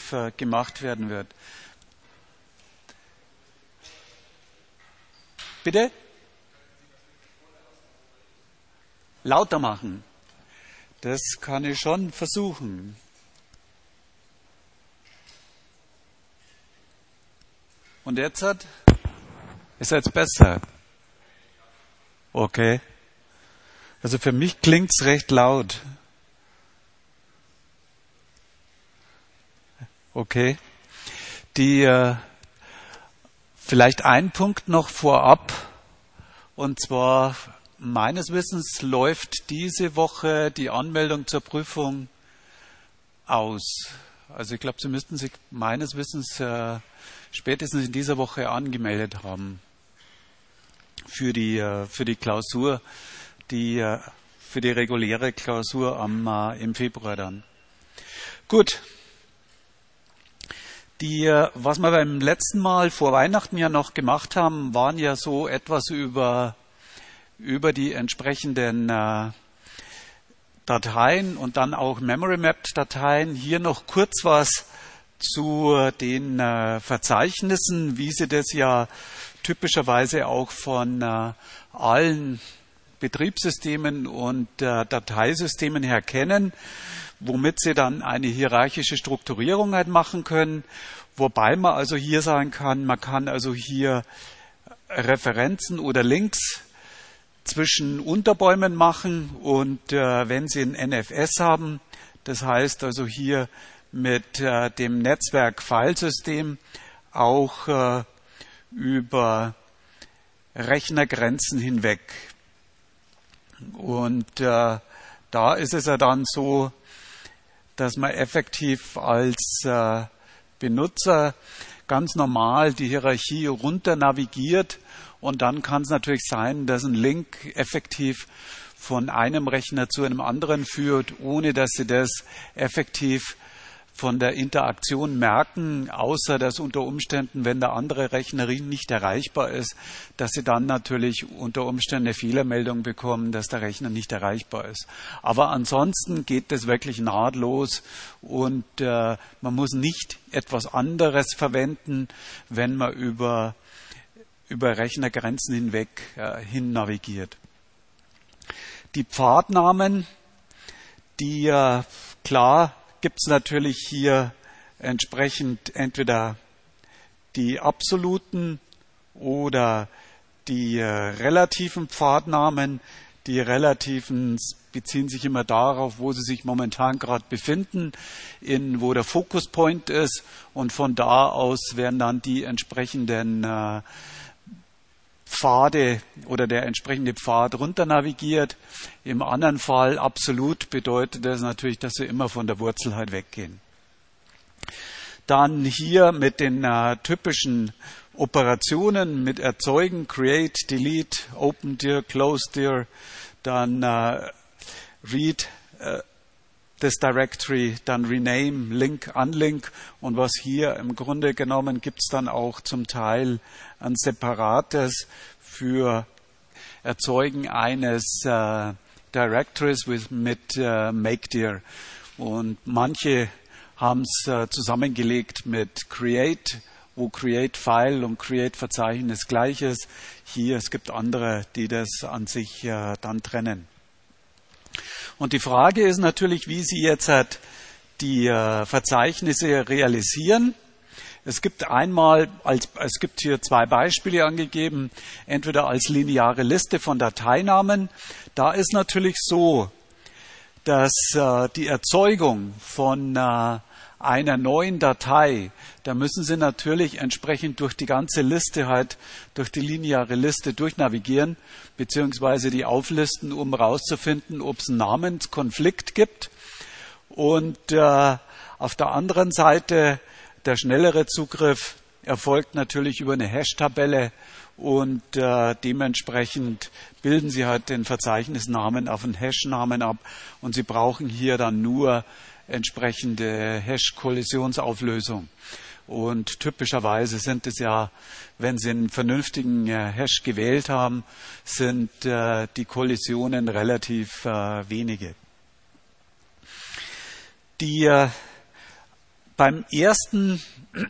gemacht werden wird. Bitte? Lauter machen. Das kann ich schon versuchen. Und jetzt ist jetzt besser. Okay. Also für mich klingt's recht laut. Okay. Vielleicht ein Punkt noch vorab. Und zwar, meines Wissens läuft diese Woche die Anmeldung zur Prüfung aus. Also ich glaube, Sie müssten sich meines Wissens spätestens in dieser Woche angemeldet haben für die Klausur, für die reguläre Klausur im Februar dann. Gut. Was wir beim letzten Mal vor Weihnachten ja noch gemacht haben, waren ja so etwas über die entsprechenden Dateien und dann auch Memory Mapped Dateien. Hier noch kurz was zu den Verzeichnissen, wie Sie das ja typischerweise auch von allen Betriebssystemen und Dateisystemen her kennen, womit Sie dann eine hierarchische Strukturierung halt machen können, wobei man also hier sagen kann, man kann also hier Referenzen oder Links zwischen Unterbäumen machen und wenn Sie ein NFS haben, das heißt also hier mit dem Netzwerk-Filesystem auch über Rechnergrenzen hinweg. Und da ist es ja dann so, dass man effektiv als Benutzer ganz normal die Hierarchie runter navigiert und dann kann es natürlich sein, dass ein Link effektiv von einem Rechner zu einem anderen führt, ohne dass Sie das effektiv von der Interaktion merken, außer dass unter Umständen, wenn der andere Rechner nicht erreichbar ist, dass Sie dann natürlich unter Umständen eine Fehlermeldung bekommen, dass der Rechner nicht erreichbar ist. Aber ansonsten geht das wirklich nahtlos und man muss nicht etwas anderes verwenden, wenn man über Rechnergrenzen hinweg hin navigiert. Die Pfadnamen, klar, gibt es natürlich hier entsprechend entweder die absoluten oder die relativen Pfadnamen. Die relativen beziehen sich immer darauf, wo sie sich momentan gerade befinden, wo der Focus Point ist und von da aus werden dann die entsprechenden Pfade oder der entsprechende Pfad runter navigiert. Im anderen Fall absolut bedeutet das natürlich, dass Sie immer von der Wurzel halt weggehen. Dann hier mit den typischen Operationen mit Erzeugen, Create, Delete, Open dir, Close dir, dann Read das Directory, dann Rename, Link, Unlink und was hier im Grunde genommen gibt es dann auch zum Teil ein separates für Erzeugen eines Directories mit Makedir. Und manche haben es zusammengelegt mit Create, wo Create File und Create Verzeichnis gleich ist. Hier, es gibt andere, die das an sich dann trennen. Und die Frage ist natürlich, wie Sie jetzt die Verzeichnisse realisieren. Es gibt hier zwei Beispiele angegeben, entweder als lineare Liste von Dateinamen. Da ist natürlich so, dass die Erzeugung von einer neuen Datei, da müssen Sie natürlich entsprechend durch die ganze Liste durch die lineare Liste durchnavigieren, beziehungsweise die auflisten, um herauszufinden, ob es einen Namenskonflikt gibt. Und auf der anderen Seite, der schnellere Zugriff erfolgt natürlich über eine Hash-Tabelle und dementsprechend bilden Sie halt den Verzeichnisnamen auf einen Hash-Namen ab und Sie brauchen hier dann nur entsprechende Hash-Kollisionsauflösung. Und typischerweise sind es ja, wenn Sie einen vernünftigen Hash gewählt haben, sind die Kollisionen relativ wenige. Beim ersten,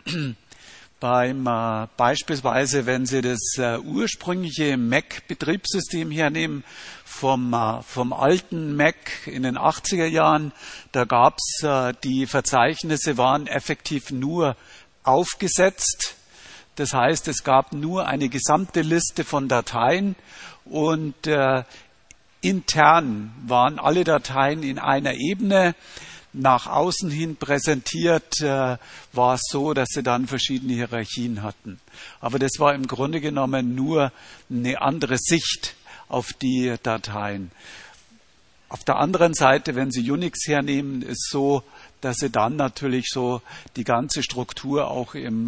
beispielsweise, wenn Sie das ursprüngliche Mac-Betriebssystem hernehmen, vom alten Mac in den 80er Jahren, da gab's die Verzeichnisse waren effektiv nur aufgesetzt. Das heißt, es gab nur eine gesamte Liste von Dateien und intern waren alle Dateien in einer Ebene. Nach außen hin präsentiert war es so, dass sie dann verschiedene Hierarchien hatten. Aber das war im Grunde genommen nur eine andere Sicht auf die Dateien. Auf der anderen Seite, wenn Sie Unix hernehmen, ist so, dass Sie dann natürlich so die ganze Struktur auch in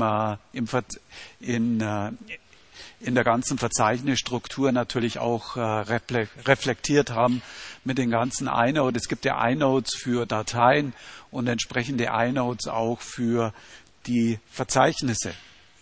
der ganzen Verzeichnisstruktur natürlich auch reflektiert haben mit den ganzen inodes. Es gibt ja inodes für Dateien und entsprechende inodes auch für die Verzeichnisse.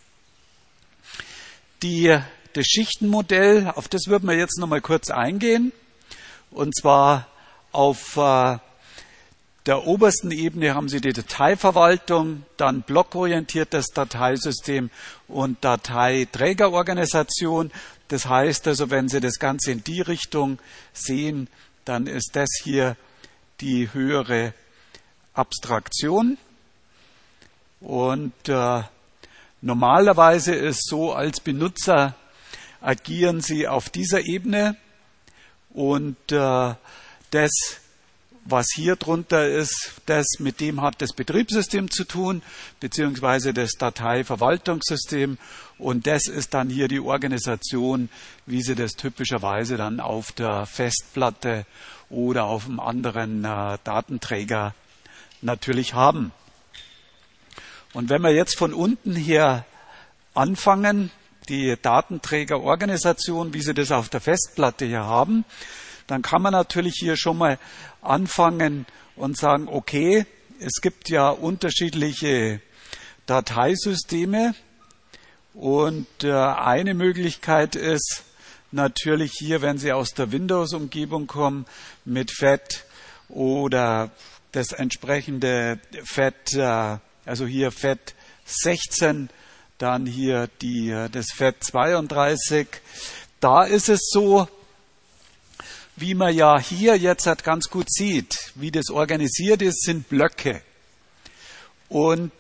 Das Schichtenmodell, auf das würden wir jetzt nochmal kurz eingehen. Und zwar auf der obersten Ebene haben Sie die Dateiverwaltung, dann blockorientiertes Dateisystem und Dateiträgerorganisation. Das heißt also, wenn Sie das Ganze in die Richtung sehen, dann ist das hier die höhere Abstraktion. Und normalerweise ist so, als Benutzer agieren Sie auf dieser Ebene und das, was hier drunter ist, mit dem hat das Betriebssystem zu tun, beziehungsweise das Dateiverwaltungssystem. Und das ist dann hier die Organisation, wie Sie das typischerweise dann auf der Festplatte oder auf einem anderen Datenträger natürlich haben. Und wenn wir jetzt von unten her anfangen, die Datenträgerorganisation, wie Sie das auf der Festplatte hier haben, dann kann man natürlich hier schon mal anfangen und sagen, okay, es gibt ja unterschiedliche Dateisysteme und eine Möglichkeit ist natürlich hier, wenn Sie aus der Windows-Umgebung kommen, mit FAT oder das entsprechende FAT, also hier FAT 16, dann hier das FAT 32. Da ist es so, wie man ja hier jetzt halt ganz gut sieht, wie das organisiert ist, sind Blöcke. Und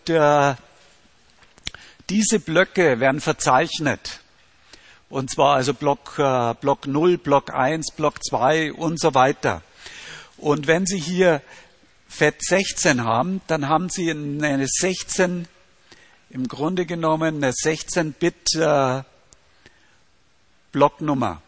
diese Blöcke werden verzeichnet. Und zwar also Block 0, Block 1, Block 2 und so weiter. Und wenn Sie hier FAT 16 haben, dann haben Sie eine 16, im Grunde genommen eine 16-Bit Blocknummer.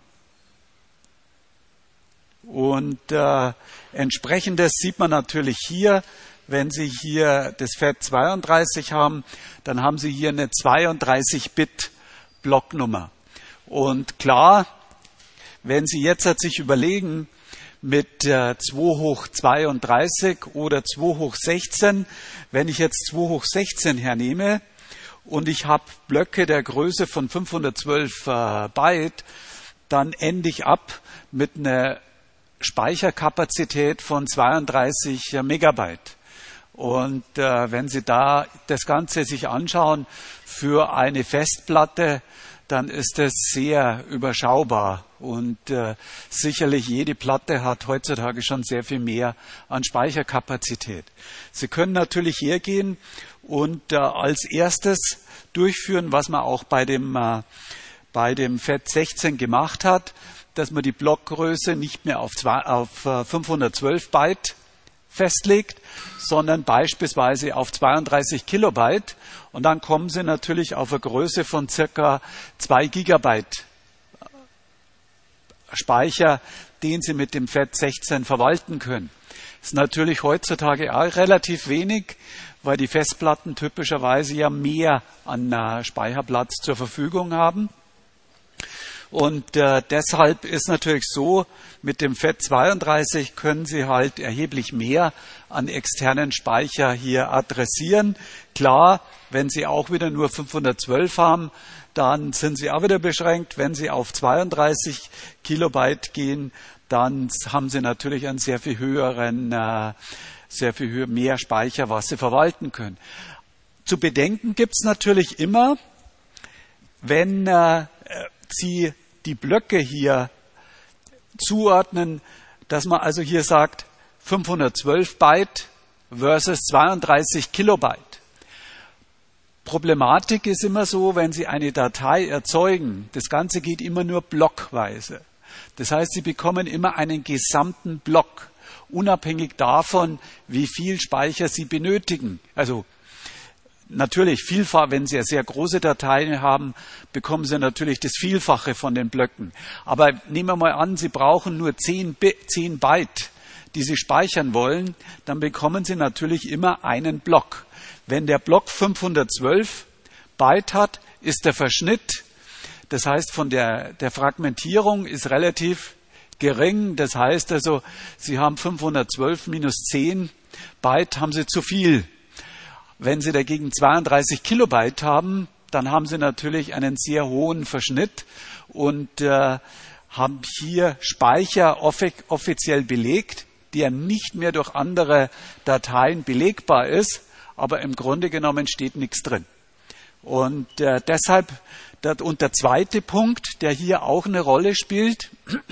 Und entsprechendes sieht man natürlich hier, wenn Sie hier das FAT 32 haben, dann haben Sie hier eine 32-Bit Blocknummer. Und klar, wenn Sie jetzt sich überlegen, mit 2 hoch 32 oder 2 hoch 16, wenn ich jetzt 2 hoch 16 hernehme und ich habe Blöcke der Größe von 512 Byte, dann ende ich ab mit einer Speicherkapazität von 32 Megabyte. Und wenn Sie da das Ganze sich anschauen für eine Festplatte, dann ist es sehr überschaubar. Und sicherlich jede Platte hat heutzutage schon sehr viel mehr an Speicherkapazität. Sie können natürlich hergehen und als erstes durchführen, was man auch bei dem FAT 16 gemacht hat, dass man die Blockgröße nicht mehr auf 512 Byte festlegt, sondern beispielsweise auf 32 Kilobyte. Und dann kommen Sie natürlich auf eine Größe von circa 2 Gigabyte Speicher, den Sie mit dem FAT 16 verwalten können. Das ist natürlich heutzutage auch relativ wenig, weil die Festplatten typischerweise ja mehr an Speicherplatz zur Verfügung haben. Und deshalb ist natürlich so, mit dem FAT 32 können Sie halt erheblich mehr an externen Speicher hier adressieren. Klar, wenn Sie auch wieder nur 512 haben, dann sind Sie auch wieder beschränkt. Wenn Sie auf 32 Kilobyte gehen, dann haben Sie natürlich einen sehr viel höheren sehr viel mehr Speicher, was Sie verwalten können. Zu bedenken gibt es natürlich immer, wenn Sie die Blöcke hier zuordnen, dass man also hier sagt 512 Byte versus 32 Kilobyte. Problematik ist immer so, wenn Sie eine Datei erzeugen, das Ganze geht immer nur blockweise. Das heißt, Sie bekommen immer einen gesamten Block, unabhängig davon, wie viel Speicher Sie benötigen. Also natürlich vielfach, wenn Sie sehr große Dateien haben, bekommen Sie natürlich das Vielfache von den Blöcken. Aber nehmen wir mal an, Sie brauchen nur 10 Byte, die Sie speichern wollen, dann bekommen Sie natürlich immer einen Block. Wenn der Block 512 Byte hat, ist der Verschnitt, das heißt von der Fragmentierung ist relativ gering. Das heißt also, Sie haben 512 minus 10 Byte, haben Sie zu viel. Wenn Sie dagegen 32 Kilobyte haben, dann haben Sie natürlich einen sehr hohen Verschnitt und haben hier Speicher offiziell belegt, der nicht mehr durch andere Dateien belegbar ist, aber im Grunde genommen steht nichts drin. Und deshalb, und der zweite Punkt, der hier auch eine Rolle spielt,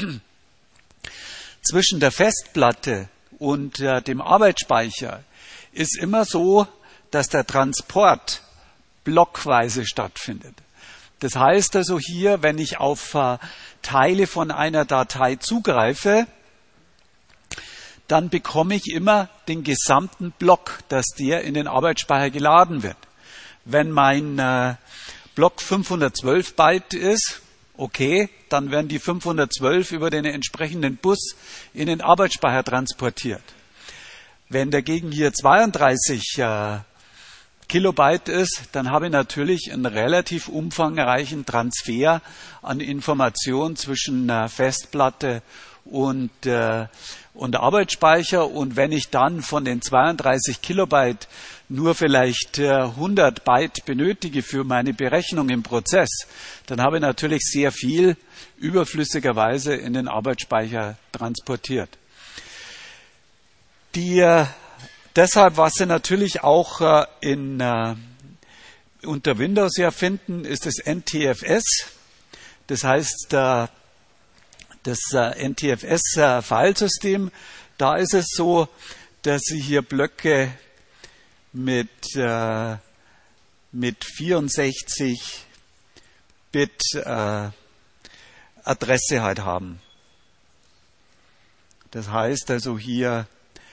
zwischen der Festplatte und dem Arbeitsspeicher ist immer so, dass der Transport blockweise stattfindet. Das heißt also hier, wenn ich auf Teile von einer Datei zugreife, dann bekomme ich immer den gesamten Block, dass der in den Arbeitsspeicher geladen wird. Wenn mein Block 512 Byte ist, okay, dann werden die 512 über den entsprechenden Bus in den Arbeitsspeicher transportiert. Wenn dagegen hier 32 Kilobyte ist, dann habe ich natürlich einen relativ umfangreichen Transfer an Informationen zwischen Festplatte und Arbeitsspeicher. Und wenn ich dann von den 32 Kilobyte nur vielleicht 100 Byte benötige für meine Berechnung im Prozess, dann habe ich natürlich sehr viel überflüssigerweise in den Arbeitsspeicher transportiert. Deshalb, was Sie natürlich auch unter Windows ja finden, ist das NTFS. Das heißt, das NTFS-Filesystem, da ist es so, dass Sie hier Blöcke mit 64 Bit Adresse halt haben. Das heißt also hier,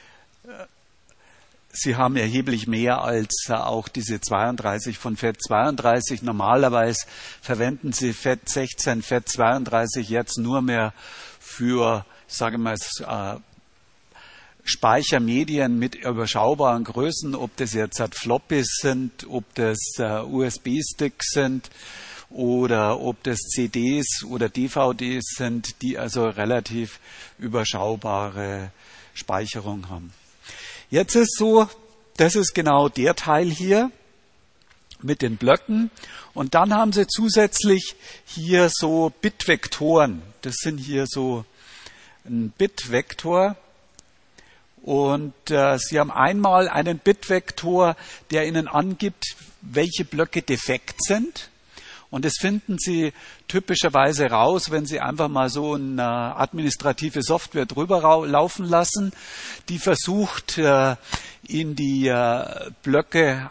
Sie haben erheblich mehr als auch diese 32 von FAT32. Normalerweise verwenden Sie FAT16, FAT32 jetzt nur mehr für, sagen wir mal, Speichermedien mit überschaubaren Größen, ob das jetzt Floppies sind, ob das USB-Sticks sind oder ob das CDs oder DVDs sind, die also relativ überschaubare Speicherung haben. Jetzt ist so, das ist genau der Teil hier mit den Blöcken. Und dann haben Sie zusätzlich hier so Bitvektoren. Das sind hier so ein Bitvektor. Und Sie haben einmal einen Bitvektor, der Ihnen angibt, welche Blöcke defekt sind. Und das finden Sie typischerweise raus, wenn Sie einfach mal so eine administrative Software drüber laufen lassen, die versucht, in die Blöcke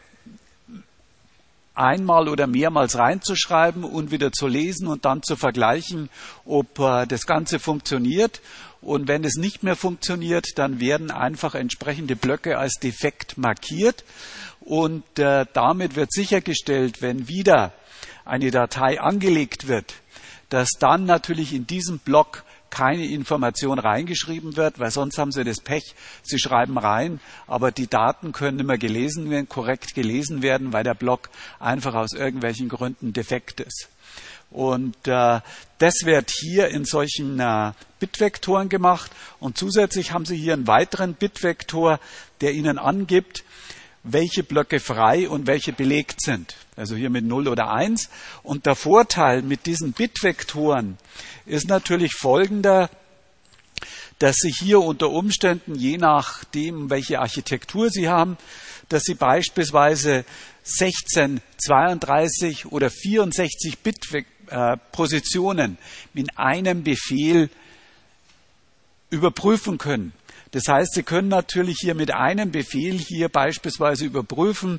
einmal oder mehrmals reinzuschreiben und wieder zu lesen und dann zu vergleichen, ob das Ganze funktioniert. Und wenn es nicht mehr funktioniert, dann werden einfach entsprechende Blöcke als defekt markiert. Und damit wird sichergestellt, wenn wieder eine Datei angelegt wird, dass dann natürlich in diesem Block keine Information reingeschrieben wird, weil sonst haben Sie das Pech, Sie schreiben rein, aber die Daten können nicht mehr gelesen werden, korrekt gelesen werden, weil der Block einfach aus irgendwelchen Gründen defekt ist. Und das wird hier in solchen Bitvektoren gemacht und zusätzlich haben Sie hier einen weiteren Bitvektor, der Ihnen angibt, welche Blöcke frei und welche belegt sind. Also hier mit 0 oder 1. Und der Vorteil mit diesen Bitvektoren ist natürlich folgender, dass Sie hier unter Umständen, je nachdem, welche Architektur Sie haben, dass Sie beispielsweise 16, 32 oder 64 Bit Positionen in einem Befehl überprüfen können. Das heißt, Sie können natürlich hier mit einem Befehl hier beispielsweise überprüfen,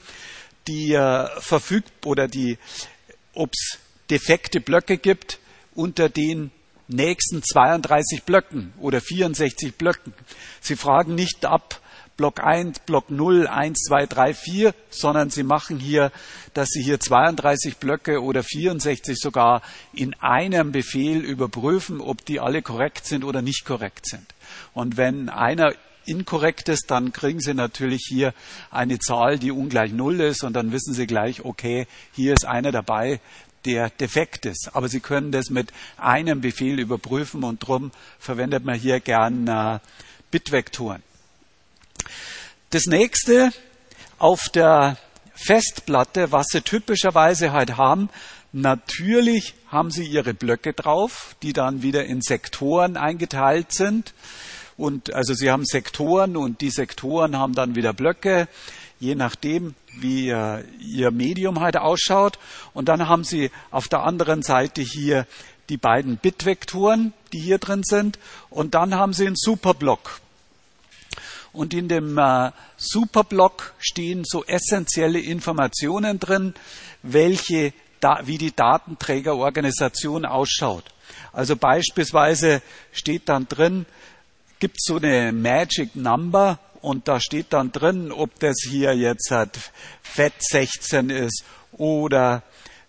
ob es defekte Blöcke gibt unter den nächsten 32 Blöcken oder 64 Blöcken. Sie fragen nicht ab Block 1, Block 0, 1, 2, 3, 4, sondern Sie machen hier, dass Sie hier 32 Blöcke oder 64 sogar in einem Befehl überprüfen, ob die alle korrekt sind oder nicht korrekt sind. Und wenn einer inkorrekt ist, dann kriegen Sie natürlich hier eine Zahl, die ungleich 0 ist und dann wissen Sie gleich, okay, hier ist einer dabei, der defekt ist. Aber Sie können das mit einem Befehl überprüfen und darum verwendet man hier gern Bitvektoren. Das nächste auf der Festplatte, was Sie typischerweise halt haben, natürlich haben Sie Ihre Blöcke drauf, die dann wieder in Sektoren eingeteilt sind. Und also Sie haben Sektoren und die Sektoren haben dann wieder Blöcke, je nachdem, wie Ihr Medium halt ausschaut. Und dann haben Sie auf der anderen Seite hier die beiden Bitvektoren, die hier drin sind. Und dann haben Sie einen Superblock. Und in dem Superblock stehen so essentielle Informationen drin, wie die Datenträgerorganisation ausschaut. Also beispielsweise steht dann drin, gibt es so eine Magic Number und da steht dann drin, ob das hier jetzt FAT16 ist oder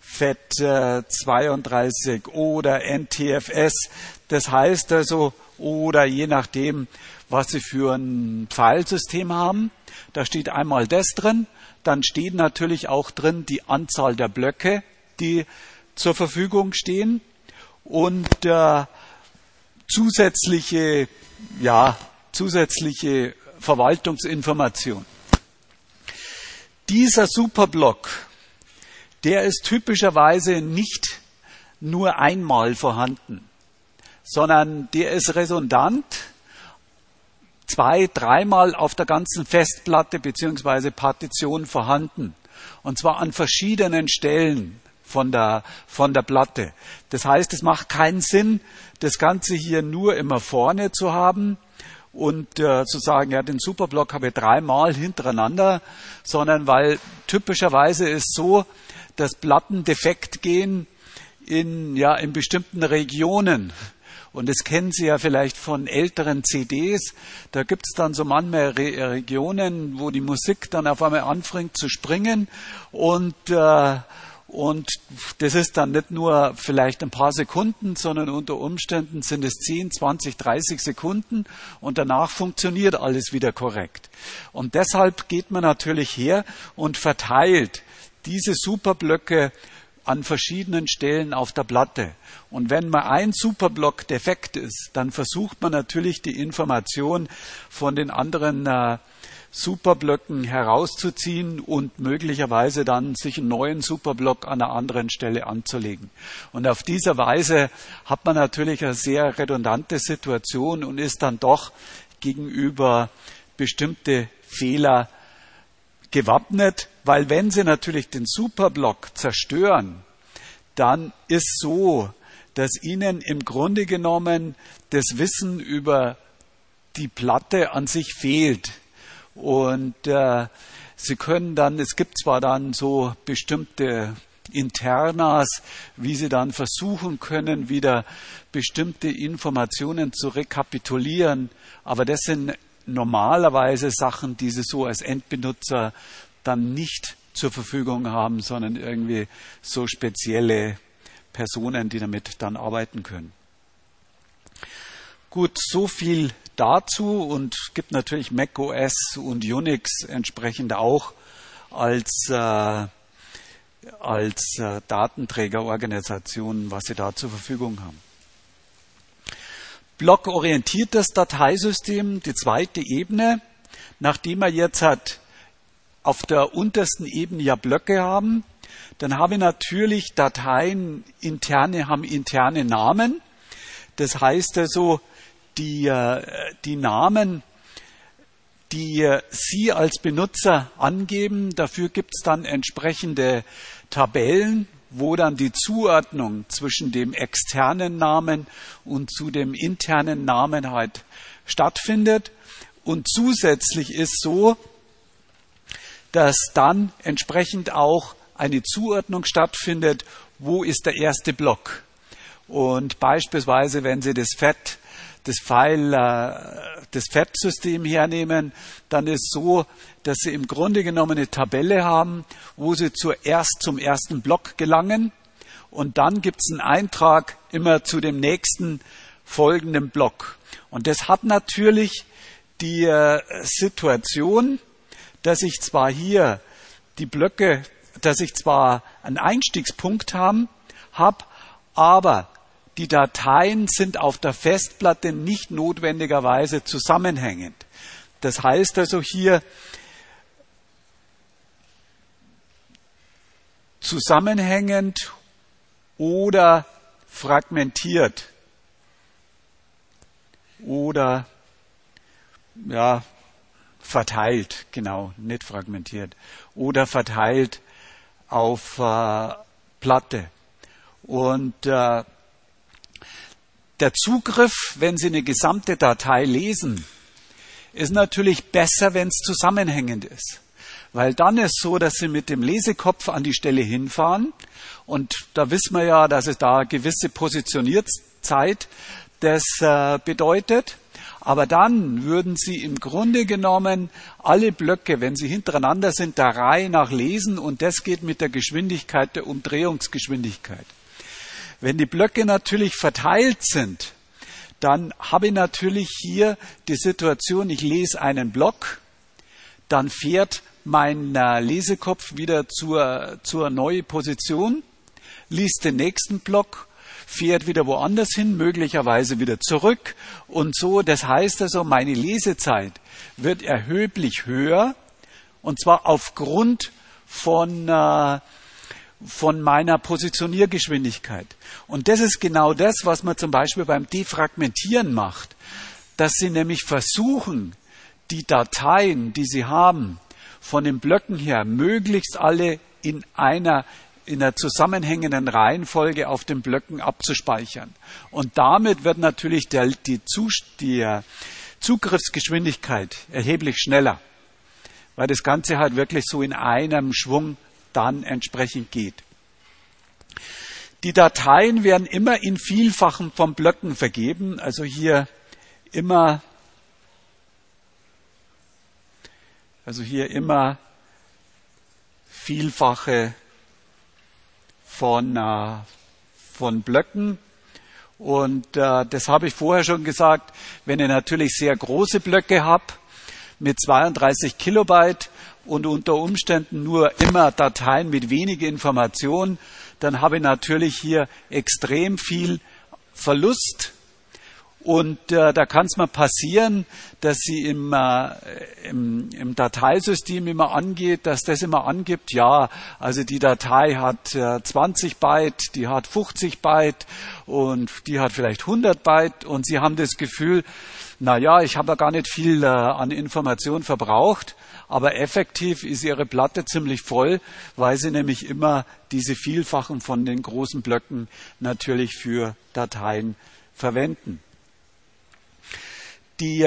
FAT32 oder NTFS. Das heißt also, oder je nachdem, was Sie für ein Filesystem haben. Da steht einmal das drin, dann steht natürlich auch drin die Anzahl der Blöcke, die zur Verfügung stehen und zusätzliche Verwaltungsinformation. Dieser Superblock, der ist typischerweise nicht nur einmal vorhanden, sondern der ist redundant 2-, 3-mal auf der ganzen Festplatte bzw. Partition vorhanden. Und zwar an verschiedenen Stellen von der Platte. Das heißt, es macht keinen Sinn, das Ganze hier nur immer vorne zu haben und zu sagen, ja, den Superblock habe ich 3-mal hintereinander, sondern weil typischerweise ist so, dass Platten defekt gehen in bestimmten Regionen. Und das kennen Sie ja vielleicht von älteren CDs. Da gibt es dann so manchmal Regionen, wo die Musik dann auf einmal anfängt zu springen. Und das ist dann nicht nur vielleicht ein paar Sekunden, sondern unter Umständen sind es 10, 20, 30 Sekunden. Und danach funktioniert alles wieder korrekt. Und deshalb geht man natürlich her und verteilt diese Superblöcke an verschiedenen Stellen auf der Platte. Und wenn mal ein Superblock defekt ist, dann versucht man natürlich die Information von den anderen Superblöcken herauszuziehen und möglicherweise dann sich einen neuen Superblock an einer anderen Stelle anzulegen. Und auf diese Weise hat man natürlich eine sehr redundante Situation und ist dann doch gegenüber bestimmte Fehler gewappnet, weil wenn Sie natürlich den Superblock zerstören, dann ist so, dass Ihnen im Grunde genommen das Wissen über die Platte an sich fehlt. Und Sie können dann, es gibt zwar dann so bestimmte Internas, wie Sie dann versuchen können, wieder bestimmte Informationen zu rekapitulieren, aber das sind normalerweise Sachen, die Sie so als Endbenutzer dann nicht zur Verfügung haben, sondern irgendwie so spezielle Personen, die damit dann arbeiten können. Gut, so viel dazu und gibt natürlich Mac OS und Unix entsprechend auch als Datenträgerorganisation, was Sie da zur Verfügung haben. Blockorientiertes Dateisystem, die zweite Ebene. Nachdem wir jetzt auf der untersten Ebene ja Blöcke haben, dann habe ich natürlich Dateien haben interne Namen. Das heißt also, die Namen, die Sie als Benutzer angeben. Dafür gibt es dann entsprechende Tabellen, wo dann die Zuordnung zwischen dem externen Namen und zu dem internen Namen halt stattfindet. Und zusätzlich ist so, dass dann entsprechend auch eine Zuordnung stattfindet, wo ist der erste Block. Und beispielsweise, wenn Sie das FAT-System hernehmen, dann ist so, dass Sie im Grunde genommen eine Tabelle haben, wo Sie zuerst zum ersten Block gelangen und dann gibt es einen Eintrag immer zu dem nächsten folgenden Block. Und das hat natürlich die Situation, dass ich zwar hier die Blöcke, dass ich zwar einen Einstiegspunkt habe, aber die Dateien sind auf der Festplatte nicht notwendigerweise zusammenhängend. Das heißt also hier zusammenhängend oder fragmentiert oder verteilt, genau, nicht fragmentiert, oder verteilt auf Platte. Und der Zugriff, wenn Sie eine gesamte Datei lesen, ist natürlich besser, wenn es zusammenhängend ist. Weil dann ist so, dass Sie mit dem Lesekopf an die Stelle hinfahren und da wissen wir ja, dass es da gewisse Positionierzeit das bedeutet. Aber dann würden Sie im Grunde genommen alle Blöcke, wenn sie hintereinander sind, der Reihe nach lesen und das geht mit der Geschwindigkeit der Umdrehungsgeschwindigkeit. Wenn die Blöcke natürlich verteilt sind, dann habe ich natürlich hier die Situation, ich lese einen Block, dann fährt mein Lesekopf wieder zur neuen Position, liest den nächsten Block, fährt wieder woanders hin, möglicherweise wieder zurück und so. Das heißt also, meine Lesezeit wird erheblich höher und zwar aufgrund von meiner Positioniergeschwindigkeit. Und das ist genau das, was man zum Beispiel beim Defragmentieren macht, dass Sie nämlich versuchen, die Dateien, die Sie haben, von den Blöcken her möglichst alle in einer zusammenhängenden Reihenfolge auf den Blöcken abzuspeichern. Und damit wird natürlich die Zugriffsgeschwindigkeit erheblich schneller, weil das Ganze halt wirklich so in einem Schwung dann entsprechend geht. Die Dateien werden immer in Vielfachen von Blöcken vergeben, also hier immer Vielfache von Blöcken. Und das habe ich vorher schon gesagt, wenn ich natürlich sehr große Blöcke habe mit 32 Kilobyte und unter Umständen nur immer Dateien mit wenig Information, dann habe ich natürlich hier extrem viel Verlust. Und da kann es mal passieren, dass Sie im Dateisystem immer angeht, dass das immer angibt, ja, also die Datei hat 20 Byte, die hat 50 Byte und die hat vielleicht 100 Byte und Sie haben das Gefühl, naja, ich habe ja gar nicht viel an Information verbraucht, aber effektiv ist Ihre Platte ziemlich voll, weil Sie nämlich immer diese Vielfachen von den großen Blöcken natürlich für Dateien verwenden. Die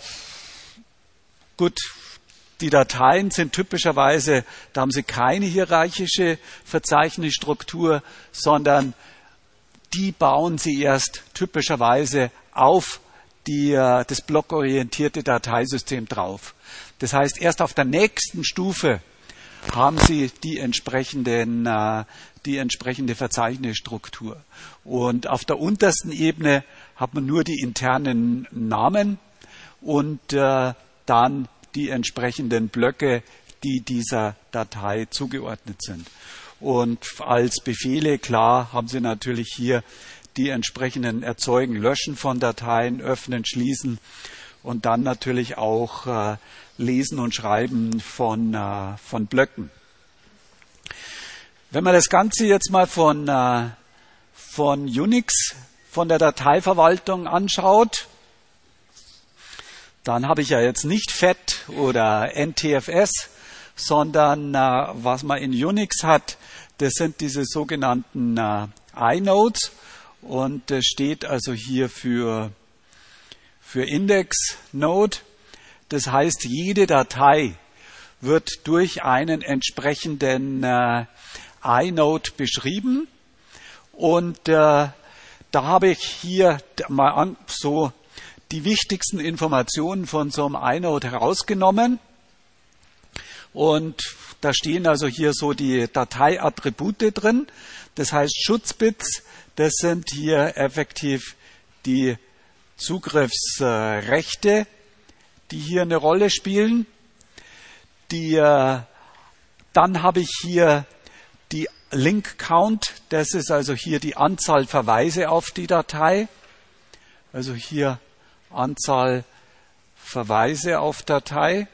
Dateien sind typischerweise, da haben Sie keine hierarchische Verzeichnisstruktur, sondern die bauen Sie erst typischerweise auf das blockorientierte Dateisystem drauf. Das heißt, erst auf der nächsten Stufe haben Sie die entsprechende Verzeichnisstruktur. Und auf der untersten Ebene hat man nur die internen Namen und dann die entsprechenden Blöcke, die dieser Datei zugeordnet sind. Und als Befehle, klar, haben Sie natürlich hier die entsprechenden Erzeugen, Löschen von Dateien, Öffnen, Schließen und dann natürlich auch Lesen und Schreiben von Blöcken. Wenn man das Ganze jetzt mal von Unix, von der Dateiverwaltung anschaut, Dann habe ich ja jetzt nicht FAT oder NTFS, sondern was man in Unix hat, das sind diese sogenannten inodes und das steht also hier für Index Node. Das heißt, jede Datei wird durch einen entsprechenden inode beschrieben und da habe ich hier mal so die wichtigsten Informationen von so einem inode herausgenommen. Und da stehen also hier so die Dateiattribute drin. Das heißt Schutzbits, das sind hier effektiv die Zugriffsrechte, die hier eine Rolle spielen. Dann habe ich hier die Link Count, das ist also hier die Anzahl Verweise auf die Datei. Also hier Anzahl Verweise auf Datei.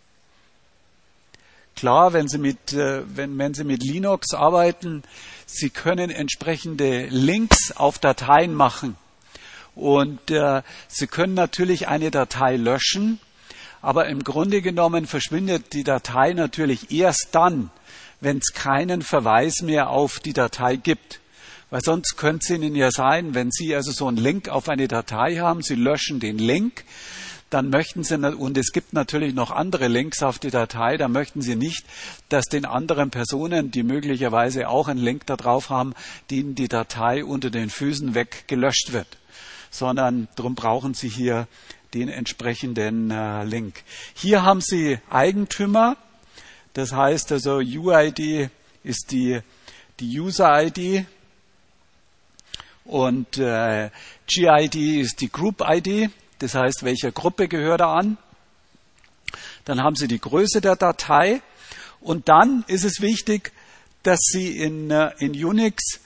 Klar, wenn Sie mit Linux arbeiten, Sie können entsprechende Links auf Dateien machen. Und Sie können natürlich eine Datei löschen, aber im Grunde genommen verschwindet die Datei natürlich erst dann, wenn es keinen Verweis mehr auf die Datei gibt. Weil sonst könnte es Ihnen ja sein, wenn Sie also so einen Link auf eine Datei haben, Sie löschen den Link, dann möchten Sie, und es gibt natürlich noch andere Links auf die Datei, dann möchten Sie nicht, dass den anderen Personen, die möglicherweise auch einen Link da drauf haben, denen die Datei unter den Füßen weg gelöscht wird. Sondern darum brauchen Sie hier den entsprechenden Link. Hier haben Sie Eigentümer, das heißt also UID ist die User-ID und GID ist die Group-ID. Das heißt, welcher Gruppe gehört er an? Dann haben Sie die Größe der Datei und dann ist es wichtig, dass Sie in Unix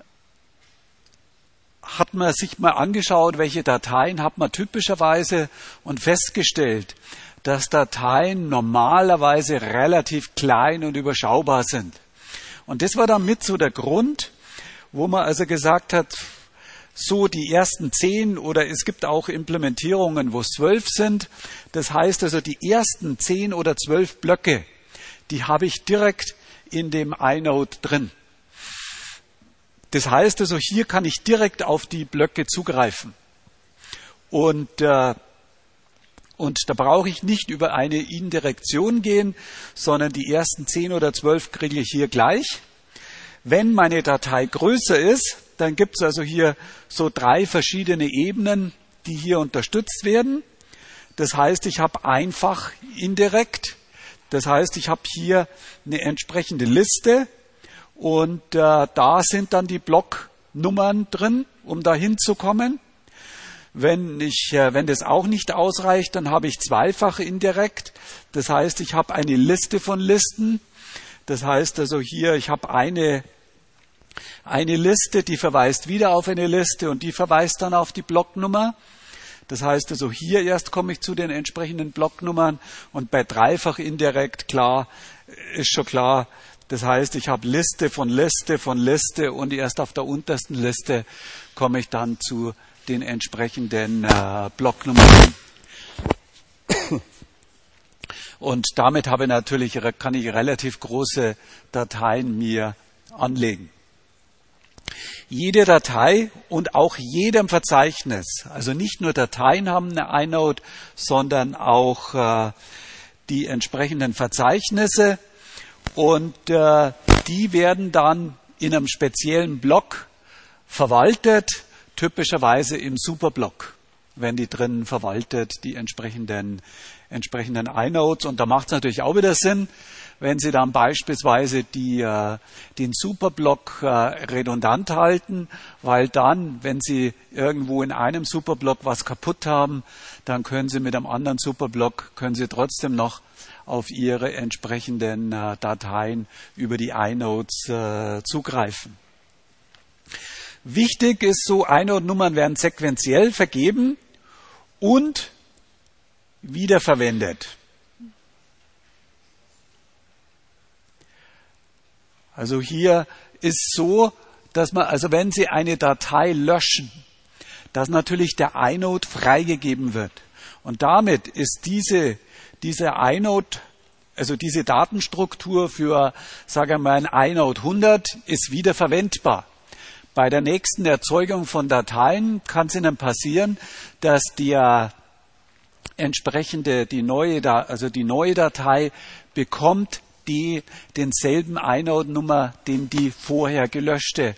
hat man sich mal angeschaut, welche Dateien hat man typischerweise und festgestellt, dass Dateien normalerweise relativ klein und überschaubar sind. Und das war dann mit so der Grund, wo man also gesagt hat, so die ersten 10 oder es gibt auch Implementierungen, wo es 12 sind. Das heißt also, die ersten 10 oder 12 Blöcke, die habe ich direkt in dem inode drin. Das heißt also, hier kann ich direkt auf die Blöcke zugreifen. Und da brauche ich nicht über eine Indirektion gehen, sondern die ersten 10 oder 12 kriege ich hier gleich. Wenn meine Datei größer ist, dann gibt es also hier so 3 verschiedene Ebenen, die hier unterstützt werden. Das heißt, ich habe einfach indirekt. Das heißt, ich habe hier eine entsprechende Liste und da sind dann die Blocknummern drin, um da hinzukommen. Wenn das auch nicht ausreicht, dann habe ich zweifach indirekt. Das heißt, ich habe eine Liste von Listen. Das heißt also hier, ich habe eine Liste, die verweist wieder auf eine Liste und die verweist dann auf die Blocknummer. Das heißt also hier erst komme ich zu den entsprechenden Blocknummern und bei dreifach indirekt ist schon klar. Das heißt, ich habe Liste von Liste von Liste und erst auf der untersten Liste komme ich dann zu den entsprechenden Blocknummern. Und damit kann ich relativ große Dateien mir anlegen. Jede Datei und auch jedem Verzeichnis, also nicht nur Dateien haben eine inode, sondern auch die entsprechenden Verzeichnisse und die werden dann in einem speziellen Block verwaltet, typischerweise im Superblock, wenn die drin verwaltet, die entsprechenden inodes. Und da macht es natürlich auch wieder Sinn, wenn Sie dann beispielsweise den Superblock redundant halten, weil dann, wenn Sie irgendwo in einem Superblock was kaputt haben, dann können Sie mit einem anderen Superblock, trotzdem noch auf Ihre entsprechenden Dateien über die inodes zugreifen. Wichtig ist so, Inode-Nummern werden sequenziell vergeben und wiederverwendet. Also hier ist so, dass wenn Sie eine Datei löschen, dass natürlich der inode freigegeben wird. Und damit ist diese inode, also diese Datenstruktur für, sagen wir mal, ein inode 100 ist wieder verwendbar. Bei der nächsten Erzeugung von Dateien kann es Ihnen passieren, dass die neue Datei bekommt denselben Inode-Nummer, den die vorher gelöschte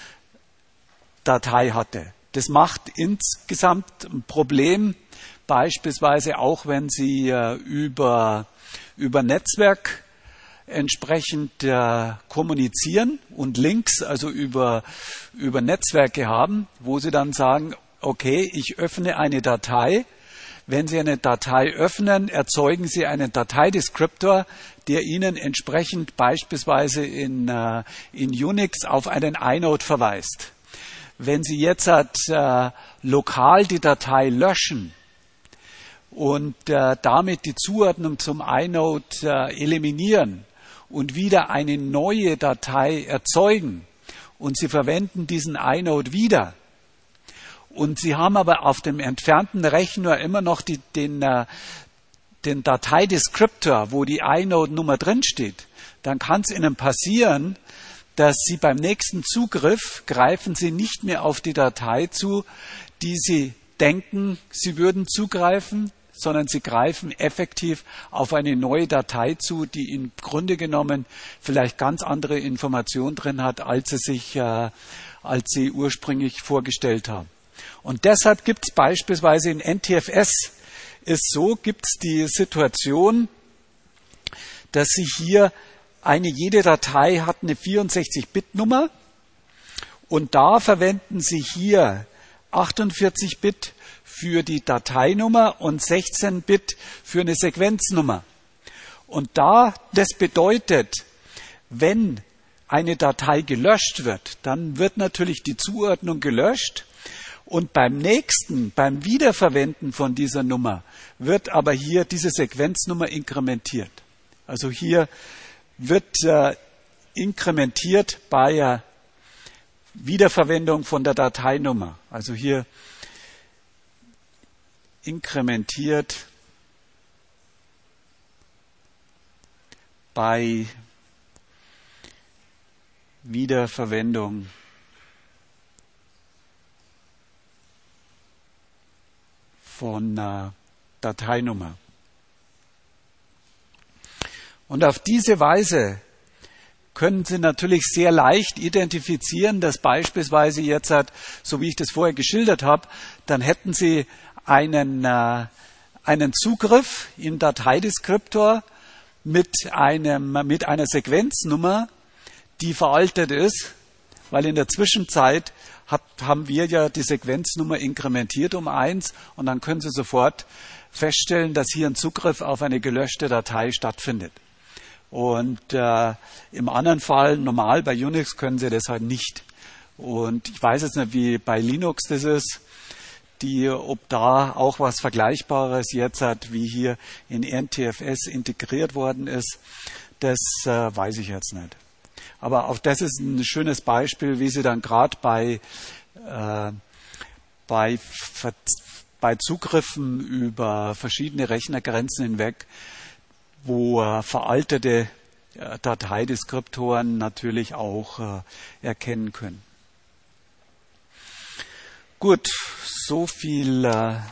Datei hatte. Das macht insgesamt ein Problem, beispielsweise auch wenn Sie über Netzwerk entsprechend kommunizieren und Links, also über Netzwerke haben, wo Sie dann sagen, okay, ich öffne eine Datei. Wenn Sie eine Datei öffnen, erzeugen Sie einen Dateideskriptor, der Ihnen entsprechend beispielsweise in Unix auf einen Inode verweist. Wenn Sie jetzt lokal die Datei löschen und damit die Zuordnung zum Inode eliminieren und wieder eine neue Datei erzeugen und Sie verwenden diesen Inode wieder, und Sie haben aber auf dem entfernten Rechner immer noch den Dateideskriptor, wo die Inode-Nummer drinsteht, dann kann es Ihnen passieren, dass Sie beim nächsten Zugriff greifen Sie nicht mehr auf die Datei zu, die Sie denken, Sie würden zugreifen, sondern Sie greifen effektiv auf eine neue Datei zu, die im Grunde genommen vielleicht ganz andere Informationen drin hat, als Sie ursprünglich vorgestellt haben. Und deshalb gibt es beispielsweise in NTFS gibt es die Situation, dass Sie hier jede Datei hat eine 64-Bit-Nummer und da verwenden Sie hier 48-Bit für die Dateinummer und 16-Bit für eine Sequenznummer. Und das bedeutet, wenn eine Datei gelöscht wird, dann wird natürlich die Zuordnung gelöscht. Und beim Wiederverwenden von dieser Nummer wird aber hier diese Sequenznummer inkrementiert. Also hier wird inkrementiert bei Wiederverwendung von der Dateinummer. Also hier inkrementiert bei Wiederverwendung von Dateinummer. Und auf diese Weise können Sie natürlich sehr leicht identifizieren, dass beispielsweise jetzt, so wie ich das vorher geschildert habe, dann hätten Sie einen Zugriff im Dateideskriptor mit einer Sequenznummer, die veraltet ist, weil in der Zwischenzeit haben wir ja die Sequenznummer inkrementiert um 1 und dann können Sie sofort feststellen, dass hier ein Zugriff auf eine gelöschte Datei stattfindet. Und im anderen Fall, normal bei Unix, können Sie das halt nicht. Und ich weiß jetzt nicht, wie bei Linux das ist, ob da auch was Vergleichbares jetzt wie hier in NTFS integriert worden ist, das weiß ich jetzt nicht. Aber auch das ist ein schönes Beispiel, wie Sie dann gerade bei Zugriffen über verschiedene Rechnergrenzen hinweg, wo veraltete Dateideskriptoren natürlich auch erkennen können. Gut, so viel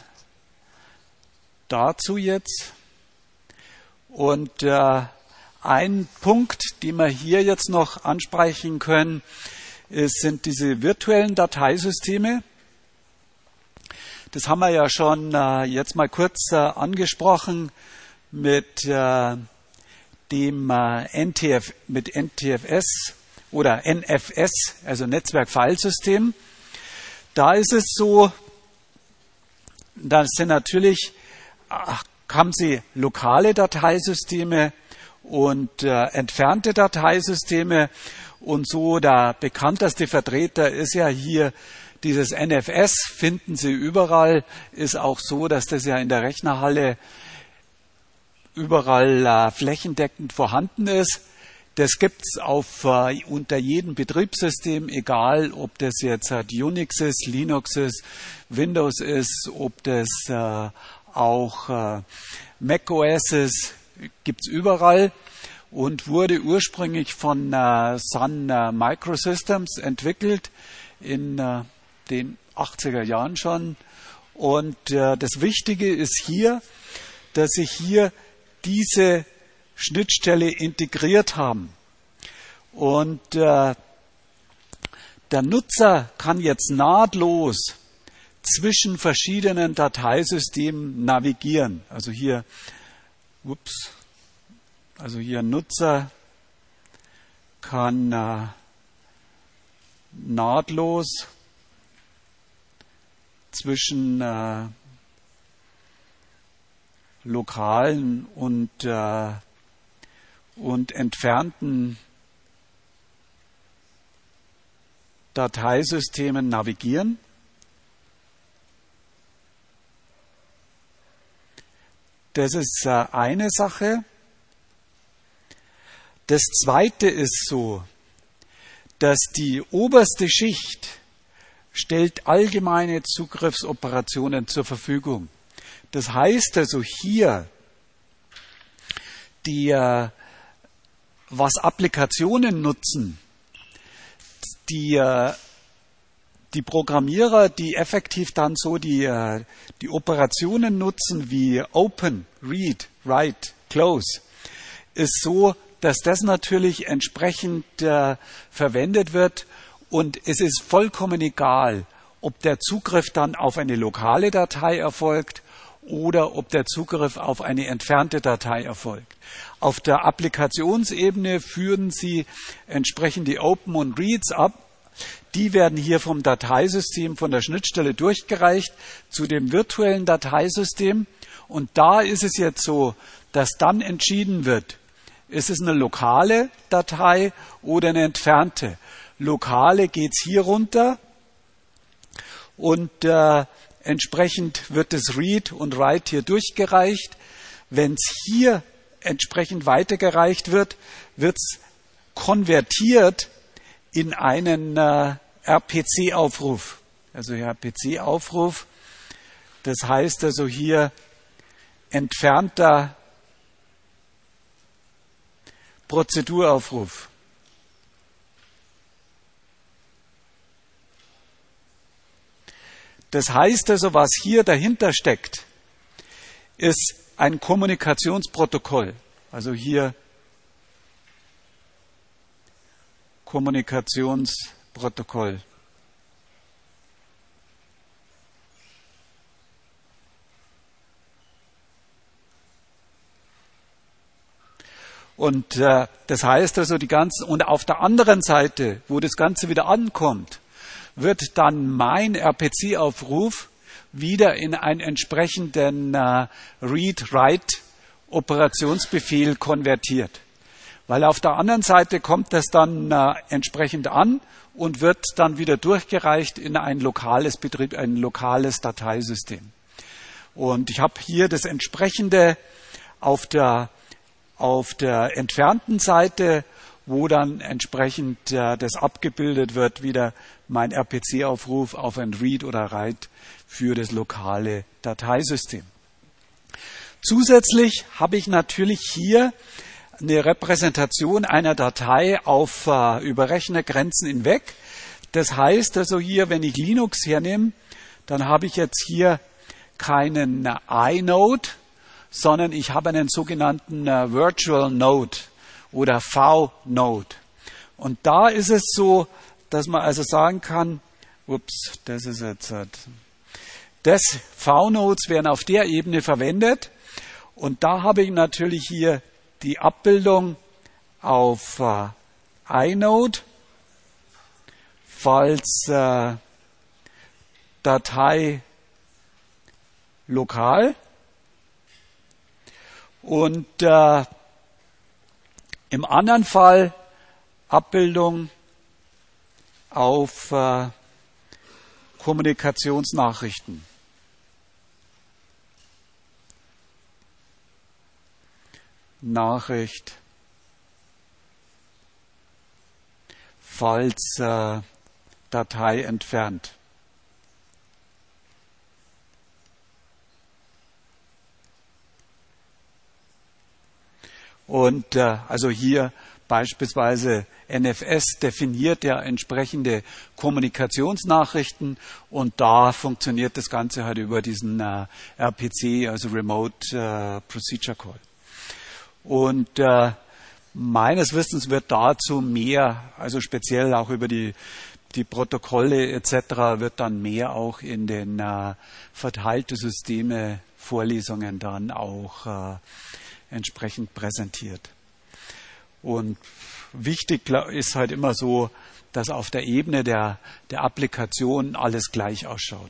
dazu jetzt. Und ein Punkt, den wir hier jetzt noch ansprechen können, sind diese virtuellen Dateisysteme. Das haben wir ja schon jetzt mal kurz angesprochen mit mit NTFS oder NFS, also Netzwerkfilesystem. Da ist es so, da sind natürlich, haben Sie lokale Dateisysteme und entfernte Dateisysteme. Und so der bekannteste Vertreter ist ja hier dieses NFS, finden Sie überall. Ist auch so, dass das ja in der Rechnerhalle überall flächendeckend vorhanden ist. Das gibt's unter jedem Betriebssystem, egal ob das jetzt Unix ist, Linux ist, Windows ist, ob das auch macOS gibt's überall und wurde ursprünglich von Sun Microsystems entwickelt in den 80er Jahren schon. Und das Wichtige ist hier, dass sie hier diese Schnittstelle integriert haben. Und der Nutzer kann jetzt nahtlos zwischen verschiedenen Dateisystemen navigieren. Also hier Nutzer kann nahtlos zwischen lokalen und entfernten Dateisystemen navigieren. Das ist eine Sache. Das zweite ist so, dass die oberste Schicht stellt allgemeine Zugriffsoperationen zur Verfügung. Das heißt also hier, was Applikationen nutzen, die Programmierer, die effektiv dann so die Operationen nutzen wie Open, Read, Write, Close, ist so, dass das natürlich entsprechend verwendet wird und es ist vollkommen egal, ob der Zugriff dann auf eine lokale Datei erfolgt oder ob der Zugriff auf eine entfernte Datei erfolgt. Auf der Applikationsebene führen Sie entsprechend die Open und Reads ab. Die werden hier vom Dateisystem, von der Schnittstelle durchgereicht zu dem virtuellen Dateisystem. Und da ist es jetzt so, dass dann entschieden wird, ist es eine lokale Datei oder eine entfernte. Lokale geht es hier runter und entsprechend wird das Read und Write hier durchgereicht. Wenn es hier entsprechend weitergereicht wird, wird es konvertiert in einen RPC-Aufruf. Also RPC-Aufruf, das heißt also hier entfernter Prozeduraufruf. Das heißt also, was hier dahinter steckt, ist ein Kommunikationsprotokoll. Also hier Kommunikationsprotokoll. Und das heißt also, und auf der anderen Seite, wo das Ganze wieder ankommt, wird dann mein RPC-Aufruf wieder in einen entsprechenden Read-Write-Operationsbefehl konvertiert. Weil auf der anderen Seite kommt das dann entsprechend an und wird dann wieder durchgereicht in ein lokales Dateisystem. Und ich habe hier das entsprechende auf der entfernten Seite, wo dann entsprechend das abgebildet wird, wieder mein RPC-Aufruf auf ein Read oder Write für das lokale Dateisystem. Zusätzlich habe ich natürlich hier eine Repräsentation einer Datei auf über Rechnergrenzen hinweg. Das heißt also hier, wenn ich Linux hernehme, dann habe ich jetzt hier keinen inode, sondern ich habe einen sogenannten Virtual Node oder V-Node. Und da ist es so, dass man also sagen kann, das V-Nodes werden auf der Ebene verwendet. Und da habe ich natürlich hier die Abbildung auf inode, falls Datei lokal. Und im anderen Fall Abbildung auf Kommunikationsnachrichten. Nachricht, falls Datei entfernt. Und also hier beispielsweise NFS definiert ja entsprechende Kommunikationsnachrichten und da funktioniert das Ganze halt über diesen RPC, also Remote Procedure Call. Und meines Wissens wird dazu mehr, also speziell auch über die Protokolle etc., wird dann mehr auch in den verteilte Systeme Vorlesungen dann auch entsprechend präsentiert. Und wichtig ist halt immer so, dass auf der Ebene der Applikation alles gleich ausschaut.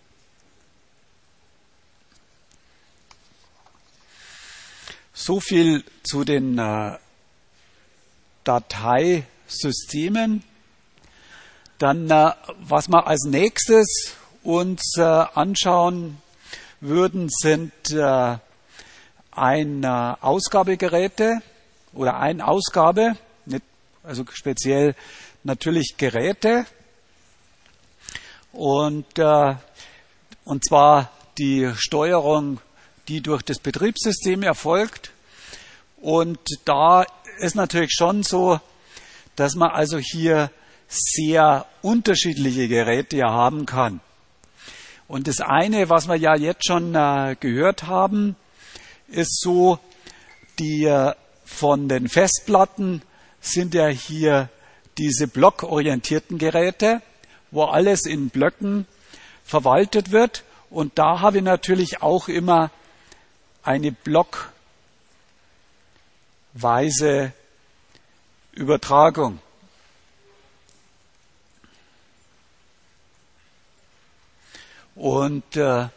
So viel zu den Dateisystemen. Dann, was wir als nächstes uns anschauen würden, sind Ausgabegeräte oder Ausgabe, also speziell natürlich Geräte und zwar die Steuerung, die durch das Betriebssystem erfolgt. Und da ist natürlich schon so, dass man also hier sehr unterschiedliche Geräte haben kann. Und das eine, was wir ja jetzt schon gehört haben, ist so, die von den Festplatten sind ja hier diese blockorientierten Geräte, wo alles in Blöcken verwaltet wird. Und da habe ich natürlich auch immer eine blockweise Übertragung. Und an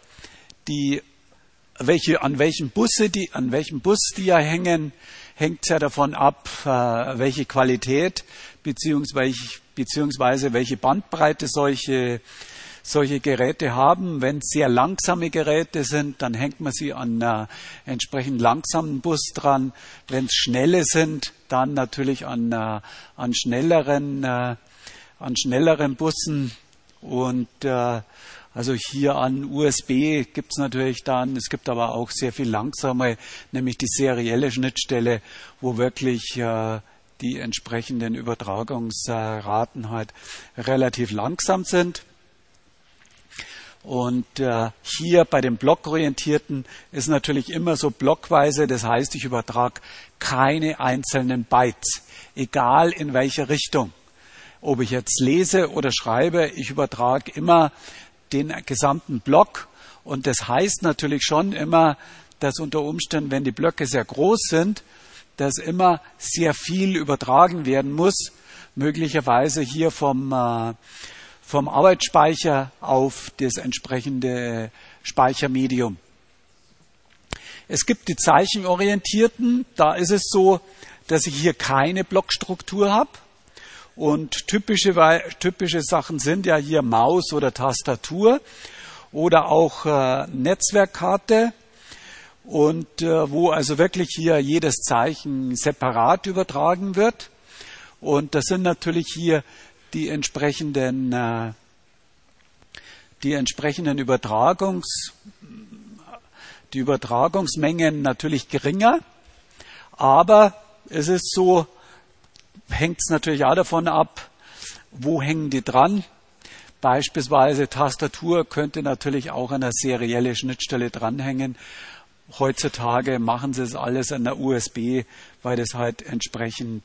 welchem Bus die ja hängen, hängt ja davon ab, welche Qualität beziehungsweise welche Bandbreite solche Geräte haben. Wenn es sehr langsame Geräte sind, dann hängt man sie an entsprechend langsamen Bus dran. Wenn es schnelle sind, dann natürlich an schnelleren Bussen. Und also hier an USB gibt es natürlich dann, es gibt aber auch sehr viel langsame, nämlich die serielle Schnittstelle, wo wirklich die entsprechenden Übertragungsraten halt relativ langsam sind. Und hier bei dem blockorientierten ist natürlich immer so blockweise, das heißt, ich übertrage keine einzelnen Bytes, egal in welche Richtung. Ob ich jetzt lese oder schreibe, ich übertrage immer den gesamten Block. Und das heißt natürlich schon immer, dass unter Umständen, wenn die Blöcke sehr groß sind, dass immer sehr viel übertragen werden muss, möglicherweise hier vom Arbeitsspeicher auf das entsprechende Speichermedium. Es gibt die zeichenorientierten, da ist es so, dass ich hier keine Blockstruktur habe. Und typische Sachen sind ja hier Maus oder Tastatur oder auch Netzwerkkarte und wo also wirklich hier jedes Zeichen separat übertragen wird. Und das sind natürlich hier die entsprechenden die Übertragungsmengen natürlich geringer, aber es ist so, hängt es natürlich auch davon ab, wo hängen die dran. Beispielsweise Tastatur könnte natürlich auch an einer serielle Schnittstelle dranhängen. Heutzutage machen sie es alles an der USB, weil das halt entsprechend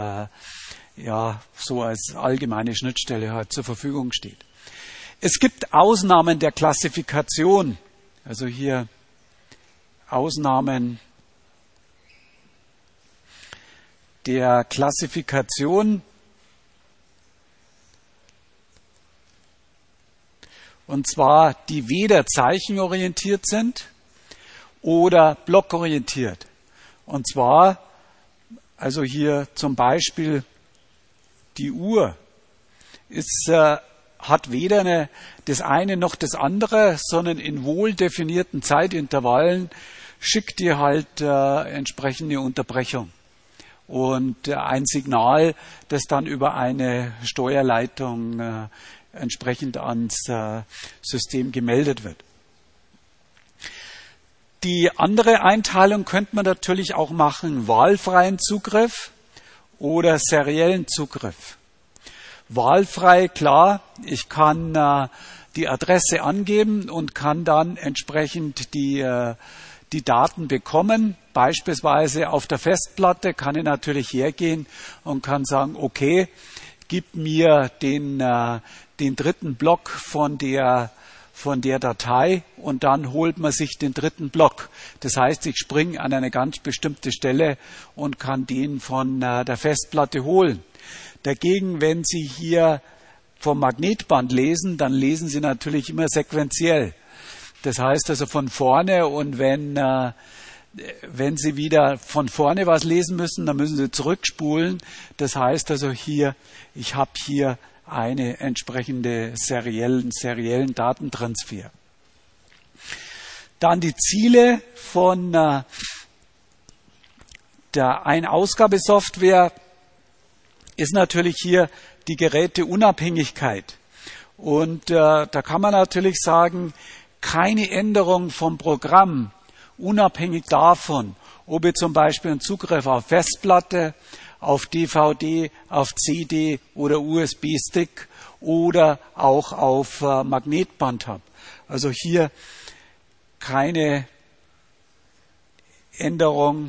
so als allgemeine Schnittstelle halt zur Verfügung steht. Es gibt Ausnahmen der Klassifikation, also hier Ausnahmen der Klassifikation, und zwar die weder zeichenorientiert sind oder blockorientiert. Und zwar, also hier zum Beispiel die Uhr hat weder das eine noch das andere, sondern in wohl definierten Zeitintervallen schickt ihr halt entsprechende Unterbrechung. Und ein Signal, das dann über eine Steuerleitung entsprechend ans System gemeldet wird. Die andere Einteilung könnte man natürlich auch machen, wahlfreien Zugriff oder seriellen Zugriff. Wahlfrei, klar, ich kann die Adresse angeben und kann dann entsprechend die Daten bekommen. Beispielsweise auf der Festplatte kann ich natürlich hergehen und kann sagen, okay, gib mir den dritten Block von der Datei und dann holt man sich den dritten Block. Das heißt, ich springe an eine ganz bestimmte Stelle und kann den von der Festplatte holen. Dagegen, wenn Sie hier vom Magnetband lesen, dann lesen Sie natürlich immer sequenziell. Das heißt also von vorne, und wenn Sie wieder von vorne was lesen müssen, dann müssen Sie zurückspulen. Das heißt also hier, ich habe hier eine entsprechende seriellen Datentransfer. Dann die Ziele von der Ein-Ausgabesoftware ist natürlich hier die Geräteunabhängigkeit. Und da kann man natürlich sagen, keine Änderung vom Programm, unabhängig davon, ob ich zum Beispiel einen Zugriff auf Festplatte, auf DVD, auf CD oder USB-Stick oder auch auf Magnetband habe. Also hier keine Änderung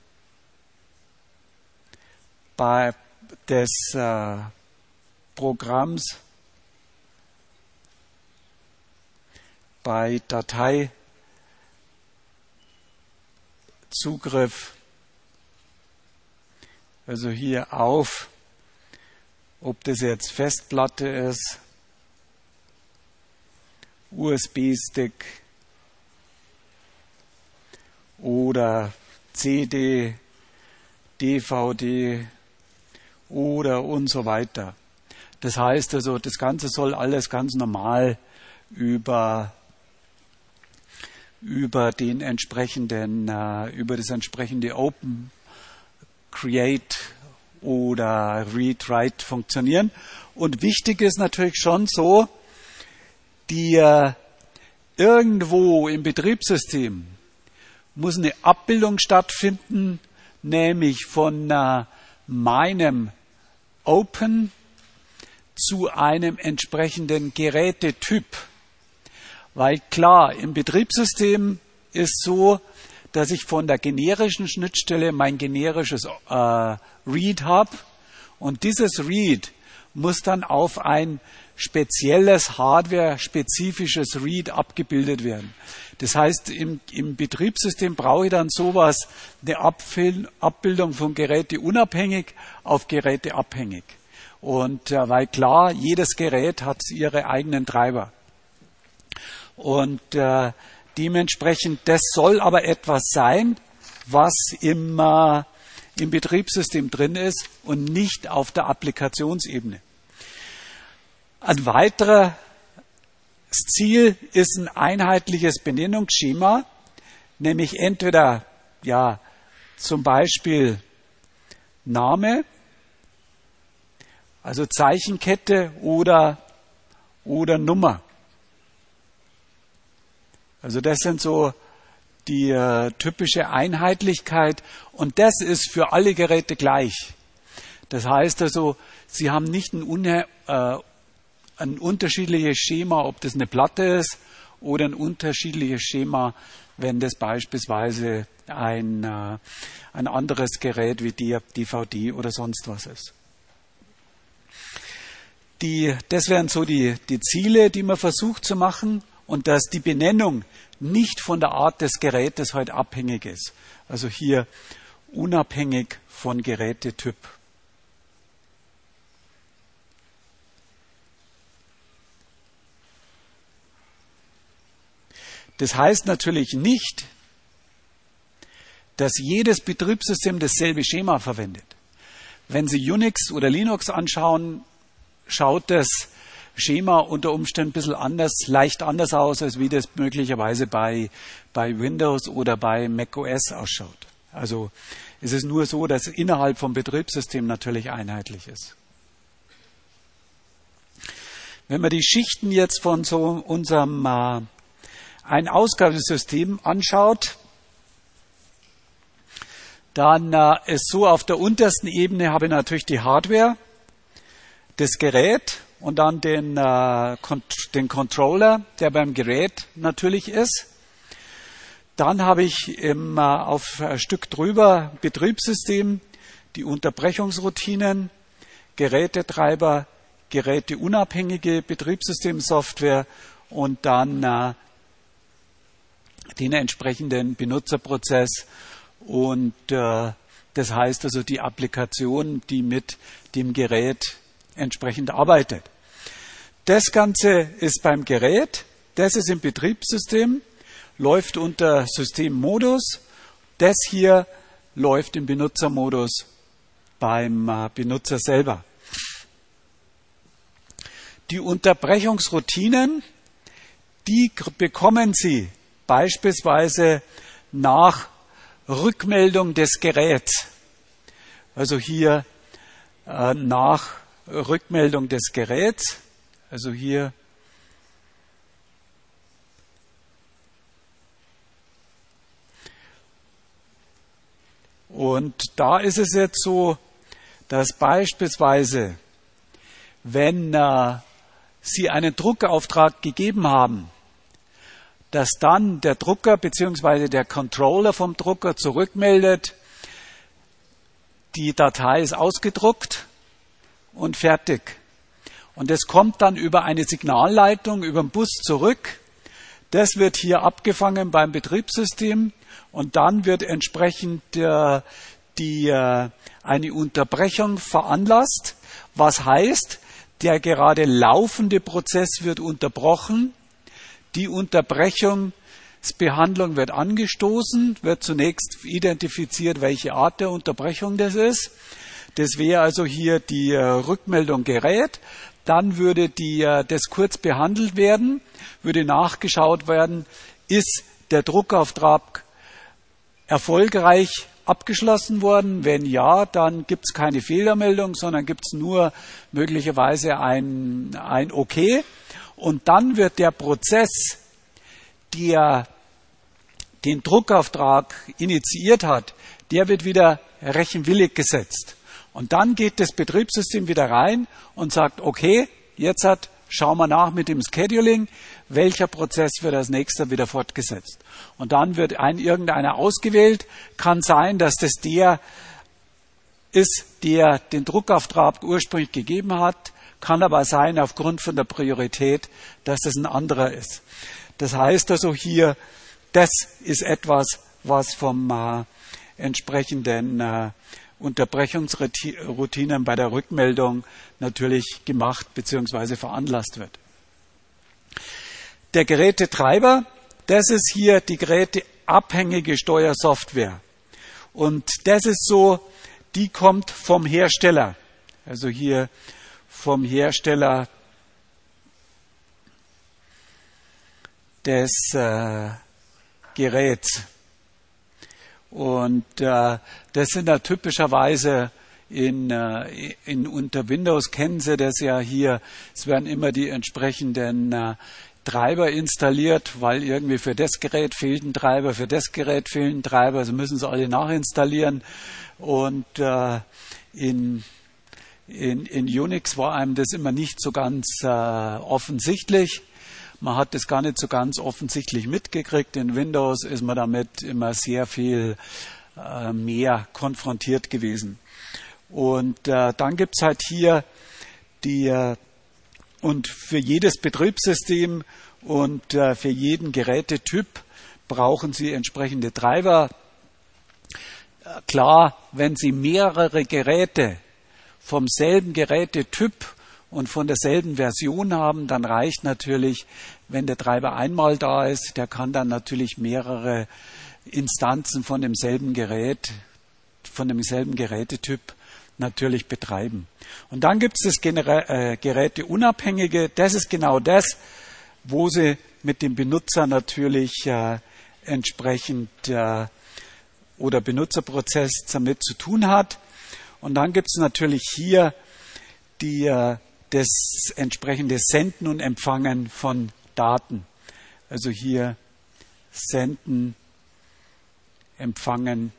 des Programms bei Dateizugriff. Also hier auf, ob das jetzt Festplatte ist, USB-Stick oder CD, DVD oder und so weiter. Das heißt also, das Ganze soll alles ganz normal über das entsprechende Open Create oder Read Write funktionieren. Und wichtig ist natürlich schon so, irgendwo im Betriebssystem muss eine Abbildung stattfinden, nämlich von meinem Open zu einem entsprechenden Gerätetyp. Weil klar, im Betriebssystem ist so, dass ich von der generischen Schnittstelle mein generisches Read habe, und dieses Read muss dann auf ein spezielles Hardware-spezifisches Read abgebildet werden. Das heißt, im Betriebssystem brauche ich dann sowas, eine Abbildung von Geräte unabhängig auf Geräte abhängig. Und weil klar, jedes Gerät hat ihre eigenen Treiber. Und dementsprechend, das soll aber etwas sein, was im Betriebssystem drin ist und nicht auf der Applikationsebene. Ein weiteres Ziel ist ein einheitliches Benennungsschema, nämlich entweder zum Beispiel Name, also Zeichenkette oder Nummer. Also das sind so die typische Einheitlichkeit, und das ist für alle Geräte gleich. Das heißt also, Sie haben nicht ein unterschiedliches Schema, ob das eine Platte ist, oder ein unterschiedliches Schema, wenn das beispielsweise ein anderes Gerät wie DVD oder sonst was ist. Das wären so die Ziele, die man versucht zu machen, und dass die Benennung nicht von der Art des Gerätes halt abhängig ist. Also hier unabhängig von Gerätetyp. Das heißt natürlich nicht, dass jedes Betriebssystem dasselbe Schema verwendet. Wenn Sie Unix oder Linux anschauen, schaut das Schema unter Umständen ein bisschen leicht anders aus, als wie das möglicherweise bei Windows oder bei macOS ausschaut. Also es ist nur so, dass innerhalb vom Betriebssystem natürlich einheitlich ist. Wenn wir die Schichten jetzt von so unserem ein Ausgabesystem anschaut, dann ist so, auf der untersten Ebene habe ich natürlich die Hardware, das Gerät und dann den Controller, der beim Gerät natürlich ist. Dann habe ich auf ein Stück drüber Betriebssystem, die Unterbrechungsroutinen, Gerätetreiber, geräteunabhängige Betriebssystemsoftware und dann den entsprechenden Benutzerprozess und das heißt also die Applikation, die mit dem Gerät entsprechend arbeitet. Das Ganze ist beim Gerät, das ist im Betriebssystem, läuft unter Systemmodus, das hier läuft im Benutzermodus beim Benutzer selber. Die Unterbrechungsroutinen, die bekommen Sie beispielsweise nach Rückmeldung des Geräts. Also hier nach Rückmeldung des Geräts, also hier und da ist es jetzt so, dass beispielsweise, wenn Sie einen Druckauftrag gegeben haben, dass dann der Drucker bzw. der Controller vom Drucker zurückmeldet, die Datei ist ausgedruckt und fertig. Und es kommt dann über eine Signalleitung, über den Bus zurück. Das wird hier abgefangen beim Betriebssystem und dann wird entsprechend eine Unterbrechung veranlasst. Was heißt, der gerade laufende Prozess wird unterbrochen. Die Unterbrechungsbehandlung wird angestoßen, wird zunächst identifiziert, welche Art der Unterbrechung das ist. Das wäre also hier die Rückmeldung Gerät. Dann würde das kurz behandelt werden, würde nachgeschaut werden, ist der Druckauftrag erfolgreich abgeschlossen worden? Wenn ja, dann gibt es keine Fehlermeldung, sondern gibt es nur möglicherweise ein Okay. Und dann wird der Prozess, der den Druckauftrag initiiert hat, der wird wieder rechenwillig gesetzt. Und dann geht das Betriebssystem wieder rein und sagt, okay, jetzt schauen wir nach mit dem Scheduling, welcher Prozess wird als nächster wieder fortgesetzt. Und dann wird irgendeiner ausgewählt. Kann sein, dass das der ist, der den Druckauftrag ursprünglich gegeben hat. Kann aber sein, aufgrund von der Priorität, dass das ein anderer ist. Das heißt also hier, das ist etwas, was vom entsprechenden Unterbrechungsroutinen bei der Rückmeldung natürlich gemacht bzw. veranlasst wird. Der Gerätetreiber, das ist hier die geräteabhängige Steuersoftware. Und das ist so, die kommt vom Hersteller. Also hier vom Hersteller des Geräts. Und das sind ja typischerweise unter Windows kennen Sie das ja hier. Es werden immer die entsprechenden Treiber installiert, weil irgendwie für das Gerät fehlt ein Treiber, für das Gerät fehlen Treiber, also müssen sie alle nachinstallieren. Und in Unix war einem das immer nicht so ganz offensichtlich. Man hat das gar nicht so ganz offensichtlich mitgekriegt. In Windows ist man damit immer sehr viel mehr konfrontiert gewesen. Und dann gibt es halt hier und für jedes Betriebssystem und für jeden Gerätetyp brauchen Sie entsprechende Treiber. Klar, wenn Sie mehrere Geräte vom selben Gerätetyp und von derselben Version haben, dann reicht natürlich, wenn der Treiber einmal da ist, der kann dann natürlich mehrere Instanzen von demselben Gerät, von demselben Gerätetyp natürlich betreiben. Und dann gibt es das Geräteunabhängige, das ist genau das, wo Sie mit dem Benutzer natürlich entsprechend oder Benutzerprozess damit zu tun hat. Und dann gibt es natürlich hier das entsprechende Senden und Empfangen von Daten. Also hier Senden, Empfangen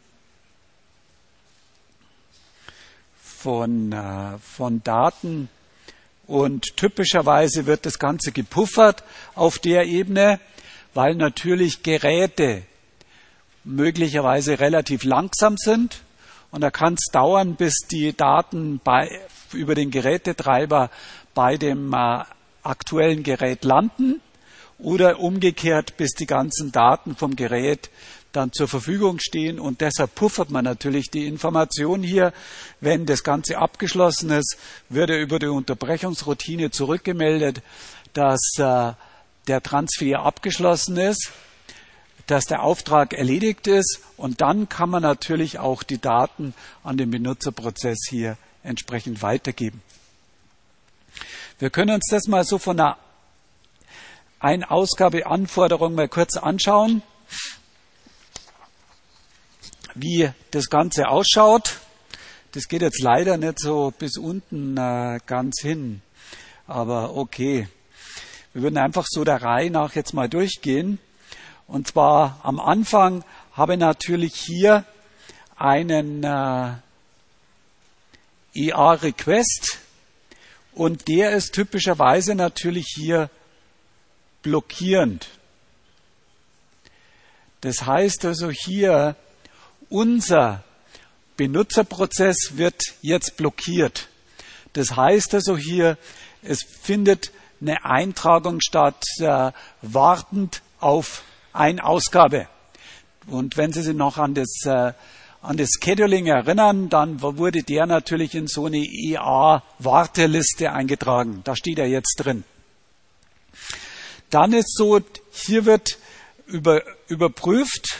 von Daten. Und typischerweise wird das Ganze gepuffert auf der Ebene, weil natürlich Geräte möglicherweise relativ langsam sind. Und da kann es dauern, bis die Daten über den Gerätetreiber bei dem aktuellen Gerät landen oder umgekehrt, bis die ganzen Daten vom Gerät dann zur Verfügung stehen. Und deshalb puffert man natürlich die Information hier. Wenn das Ganze abgeschlossen ist, wird über die Unterbrechungsroutine zurückgemeldet, dass der Transfer abgeschlossen ist, dass der Auftrag erledigt ist. Und dann kann man natürlich auch die Daten an den Benutzerprozess hier entsprechend weitergeben. Wir können uns das mal so von einer Ausgabeanforderung mal kurz anschauen, wie das Ganze ausschaut. Das geht jetzt leider nicht so bis unten ganz hin, aber okay. Wir würden einfach so der Reihe nach jetzt mal durchgehen. Und zwar am Anfang habe ich natürlich hier einen EA-Request und der ist typischerweise natürlich hier blockierend. Das heißt also hier, unser Benutzerprozess wird jetzt blockiert. Das heißt also hier, es findet eine Eintragung statt, wartend auf eine Ausgabe. Und wenn Sie sich noch an das Scheduling erinnern, dann wurde der natürlich in so eine EA-Warteliste eingetragen. Da steht er jetzt drin. Dann ist so, hier wird überprüft,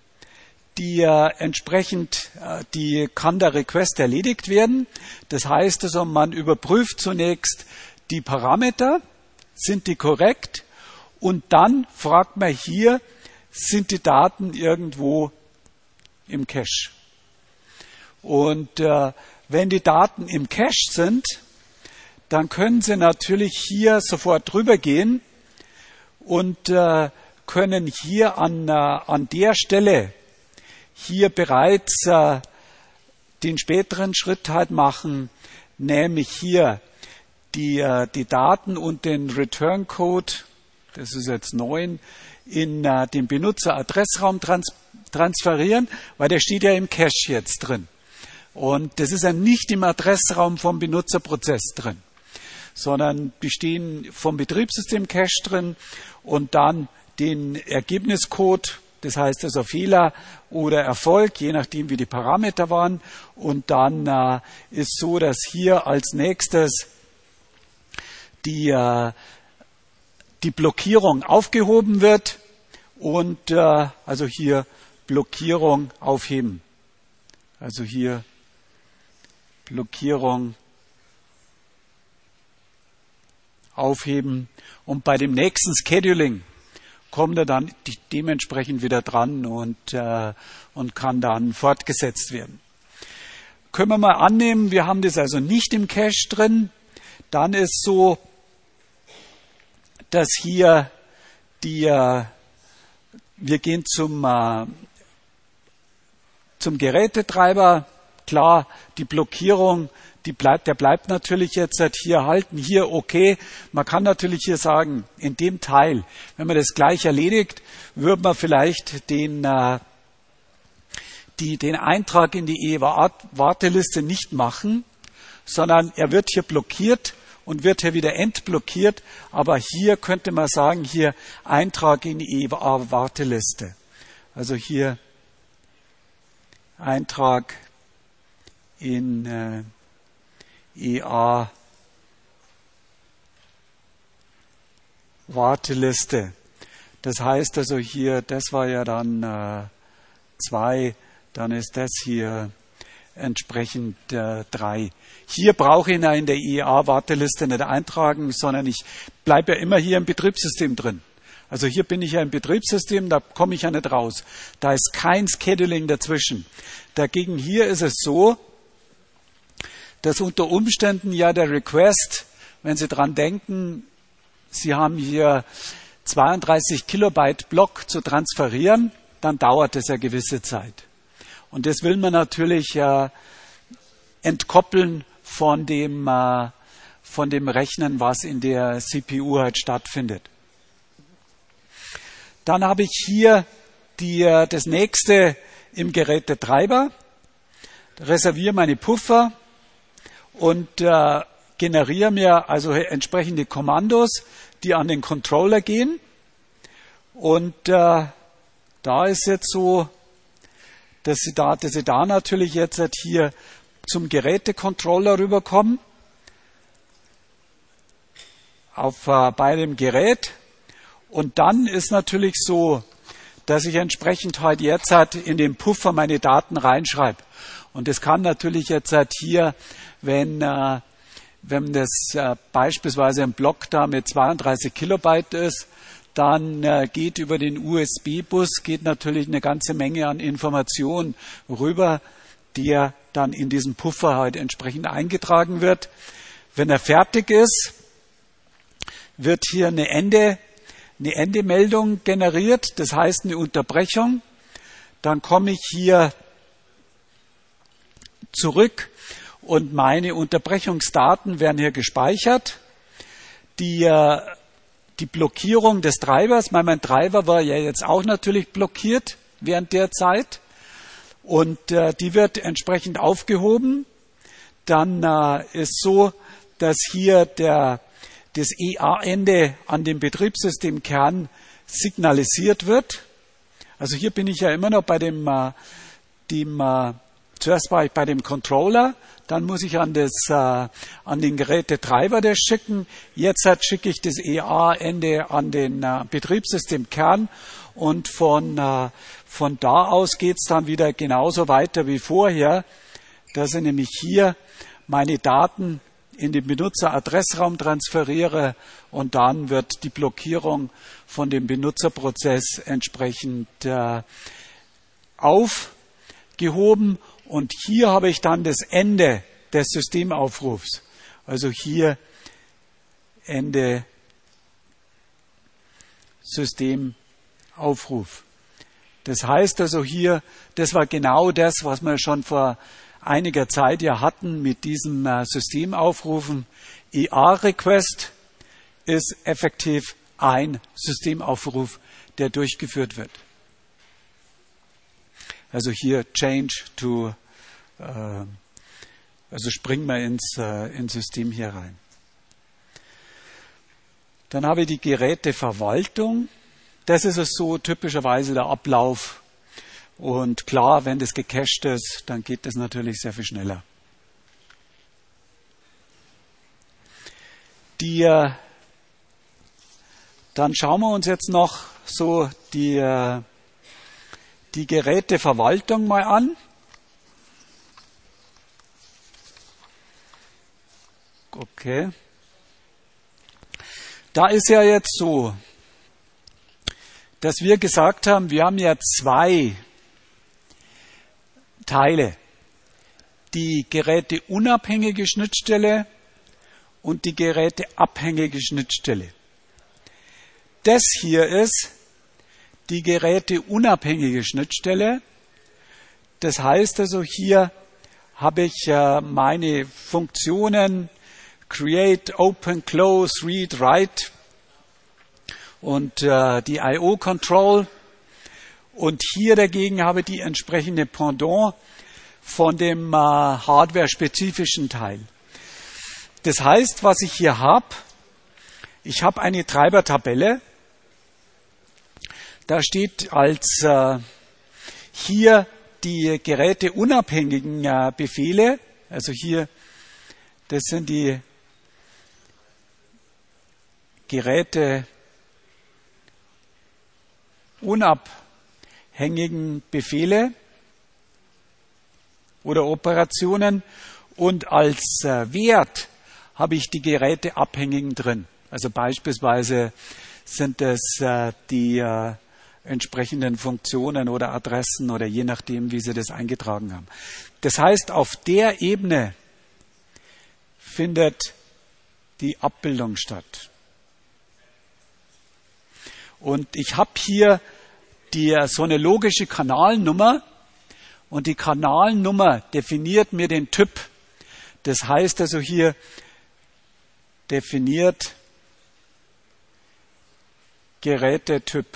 kann der Request erledigt werden. Das heißt also, man überprüft zunächst die Parameter, sind die korrekt? Und dann fragt man hier, sind die Daten irgendwo im Cache? Und wenn die Daten im Cache sind, dann können Sie natürlich hier sofort drüber gehen und können hier an der Stelle hier bereits den späteren Schritt halt machen, nämlich hier die Daten und den Return Code, das ist jetzt 9, in den Benutzeradressraum transferieren, weil der steht ja im Cache jetzt drin. Und das ist ja nicht im Adressraum vom Benutzerprozess drin, sondern die stehen vom Betriebssystem-Cache drin und dann den Ergebniscode, das heißt also Fehler oder Erfolg, je nachdem wie die Parameter waren. Und dann ist so, dass hier als nächstes die Blockierung aufgehoben wird und also hier Blockierung aufheben. Also hier Blockierung aufheben und bei dem nächsten Scheduling kommt er dann dementsprechend wieder dran und kann dann fortgesetzt werden. Können wir mal annehmen, wir haben das also nicht im Cache drin, dann ist so, dass hier wir gehen zum Gerätetreiber, klar, die Blockierung, der bleibt natürlich jetzt hier halten, hier okay. Man kann natürlich hier sagen, in dem Teil, wenn man das gleich erledigt, würde man vielleicht den Eintrag in die EA-Warteliste nicht machen, sondern er wird hier blockiert und wird hier wieder entblockiert. Aber hier könnte man sagen, hier Eintrag in die EA-Warteliste. Also hier Eintrag in EA-Warteliste. Das heißt also hier, das war ja dann 2, dann ist das hier entsprechend 3. Hier brauche ich ihn in der EA-Warteliste nicht eintragen, sondern ich bleibe ja immer hier im Betriebssystem drin. Also hier bin ich ja im Betriebssystem, da komme ich ja nicht raus. Da ist kein Scheduling dazwischen. Dagegen hier ist es so, dass unter Umständen ja der Request, wenn Sie dran denken, Sie haben hier 32 Kilobyte Block zu transferieren, dann dauert es eine gewisse Zeit. Und das will man natürlich entkoppeln von dem Rechnen, was in der CPU halt stattfindet. Dann habe ich hier das nächste im Gerätetreiber, reserviere meine Puffer und generiere mir also entsprechende Kommandos, die an den Controller gehen. Und da ist jetzt so, dass sie da natürlich jetzt hier zum Gerätecontroller rüberkommen, bei dem Gerät. Und dann ist natürlich so, dass ich entsprechend halt jetzt in den Puffer meine Daten reinschreibe. Und das kann natürlich jetzt hier, wenn das beispielsweise ein Block da mit 32 Kilobyte ist, dann geht über den USB-Bus natürlich eine ganze Menge an Informationen rüber, die dann in diesen Puffer halt entsprechend eingetragen wird. Wenn er fertig ist, wird hier eine Endemeldung generiert, das heißt eine Unterbrechung. Dann komme ich hier zurück und meine Unterbrechungsdaten werden hier gespeichert. Die Blockierung des Treibers, mein Treiber war ja jetzt auch natürlich blockiert während der Zeit und die wird entsprechend aufgehoben. Dann ist so, dass hier das EA-Ende an dem Betriebssystemkern signalisiert wird. Also hier bin ich ja immer noch bei zuerst war ich bei dem Controller, dann muss ich an den Gerätetreiber das schicken. Jetzt schicke ich das EA-Ende an den Betriebssystemkern und von da aus geht es dann wieder genauso weiter wie vorher, dass ich nämlich hier meine Daten in den Benutzeradressraum transferiere und dann wird die Blockierung von dem Benutzerprozess entsprechend aufgehoben und hier habe ich dann das Ende des Systemaufrufs. Also hier Ende Systemaufruf. Das heißt also hier, das war genau das, was wir schon vor einiger Zeit ja hatten mit diesem Systemaufrufen. EA-Request ist effektiv ein Systemaufruf, der durchgeführt wird. Also hier Change to, also springen wir ins System hier rein. Dann habe ich die Geräteverwaltung. Das ist es so typischerweise der Ablauf. Und klar, wenn das gecached ist, dann geht das natürlich sehr viel schneller. Dann schauen wir uns jetzt noch so die Geräteverwaltung mal an. Okay. Da ist ja jetzt so, dass wir gesagt haben, wir haben ja zwei Teile. Die geräteunabhängige Schnittstelle und die geräteabhängige Schnittstelle. Das hier ist die geräteunabhängige Schnittstelle. Das heißt also, hier habe ich meine Funktionen Create, Open, Close, Read, Write und die IO-Control. Und hier dagegen habe ich die entsprechende Pendant von dem hardware-spezifischen Teil. Das heißt, was ich hier habe, ich habe eine Treibertabelle. Da steht als hier die geräteunabhängigen Befehle. Also hier, das sind die geräteunabhängigen Befehle oder Operationen. Und als Wert habe ich die geräteabhängigen drin. Also beispielsweise sind es die entsprechenden Funktionen oder Adressen oder je nachdem, wie Sie das eingetragen haben. Das heißt, auf der Ebene findet die Abbildung statt. Und ich habe hier so eine logische Kanalnummer und die Kanalnummer definiert mir den Typ. Das heißt also hier definiert Gerätetyp.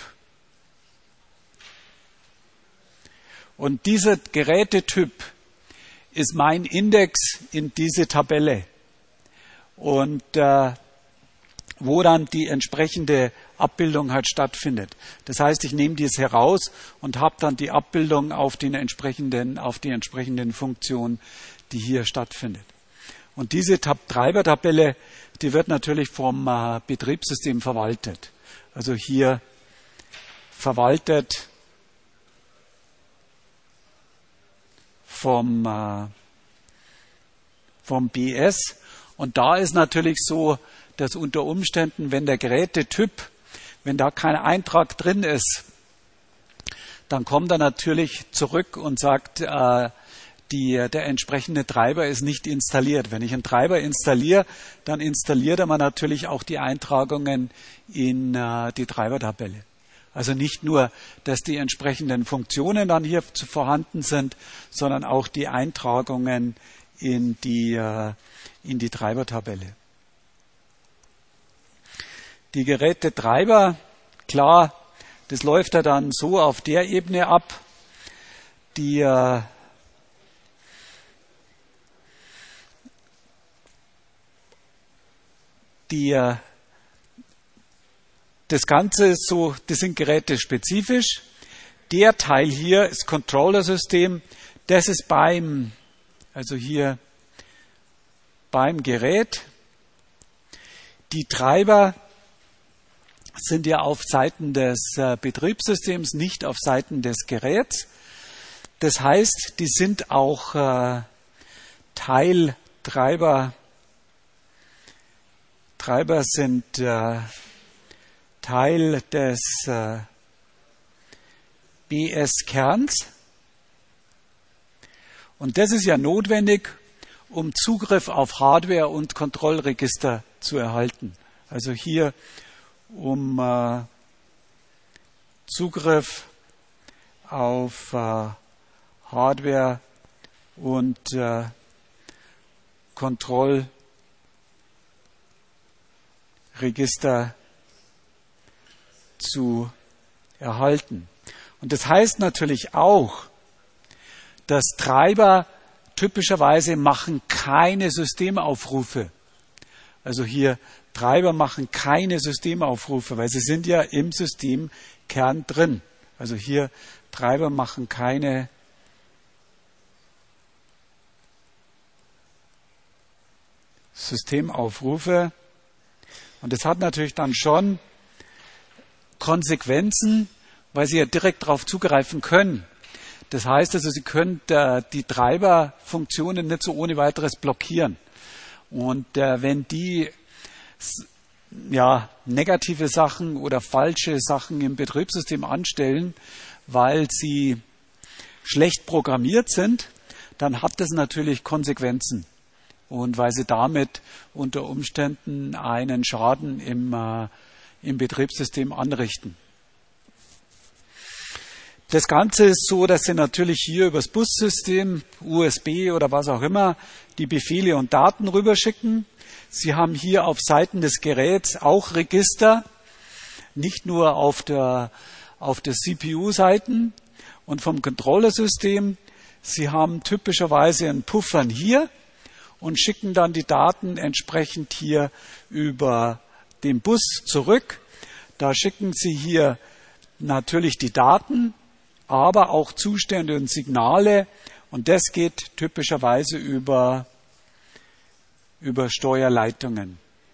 Und dieser Gerätetyp ist mein Index in diese Tabelle. Und wo dann die entsprechende Abbildung halt stattfindet. Das heißt, ich nehme dies heraus und habe dann die Abbildung auf die entsprechenden Funktionen, die hier stattfindet. Und diese Treibertabelle, die wird natürlich vom Betriebssystem verwaltet. Also hier verwaltet vom BS. Und da ist natürlich so, dass unter Umständen, wenn der Gerätetyp, wenn da kein Eintrag drin ist, dann kommt er natürlich zurück und sagt, der entsprechende Treiber ist nicht installiert. Wenn ich einen Treiber installiere, dann installiert er mir natürlich auch die Eintragungen in die Treibertabelle. Also nicht nur, dass die entsprechenden Funktionen dann hier vorhanden sind, sondern auch die Eintragungen in die Treibertabelle. Die Gerätetreiber, klar, das läuft ja dann so auf der Ebene ab, das Ganze ist so, das sind Geräte spezifisch. Der Teil hier ist Controllersystem, das ist beim Gerät. Die Treiber sind ja auf Seiten des Betriebssystems, nicht auf Seiten des Geräts. Das heißt, die sind auch Teiltreiber. Treiber sind Teil des BS-Kerns. Und das ist ja notwendig, um Zugriff auf Hardware und Kontrollregister zu erhalten. Also hier um Zugriff auf Hardware und Kontrollregister zu erhalten. Und das heißt natürlich auch, dass Treiber typischerweise machen keine Systemaufrufe. Also hier Treiber machen keine Systemaufrufe, weil sie sind ja im Systemkern drin. Also hier Treiber machen keine Systemaufrufe. Und das hat natürlich dann schon Konsequenzen, weil sie ja direkt darauf zugreifen können. Das heißt also, Sie können die Treiberfunktionen nicht so ohne weiteres blockieren. Und wenn die negative Sachen oder falsche Sachen im Betriebssystem anstellen, weil sie schlecht programmiert sind, dann hat das natürlich Konsequenzen. Und weil sie damit unter Umständen einen Schaden im Betriebssystem anrichten. Das Ganze ist so, dass Sie natürlich hier übers Bussystem, USB oder was auch immer, die Befehle und Daten rüberschicken. Sie haben hier auf Seiten des Geräts auch Register, nicht nur auf der CPU-Seiten und vom Controllersystem. Sie haben typischerweise einen Puffern hier und schicken dann die Daten entsprechend hier über den Bus zurück. Da schicken Sie hier natürlich die Daten, aber auch Zustände und Signale. Und das geht typischerweise über Steuerleitungen.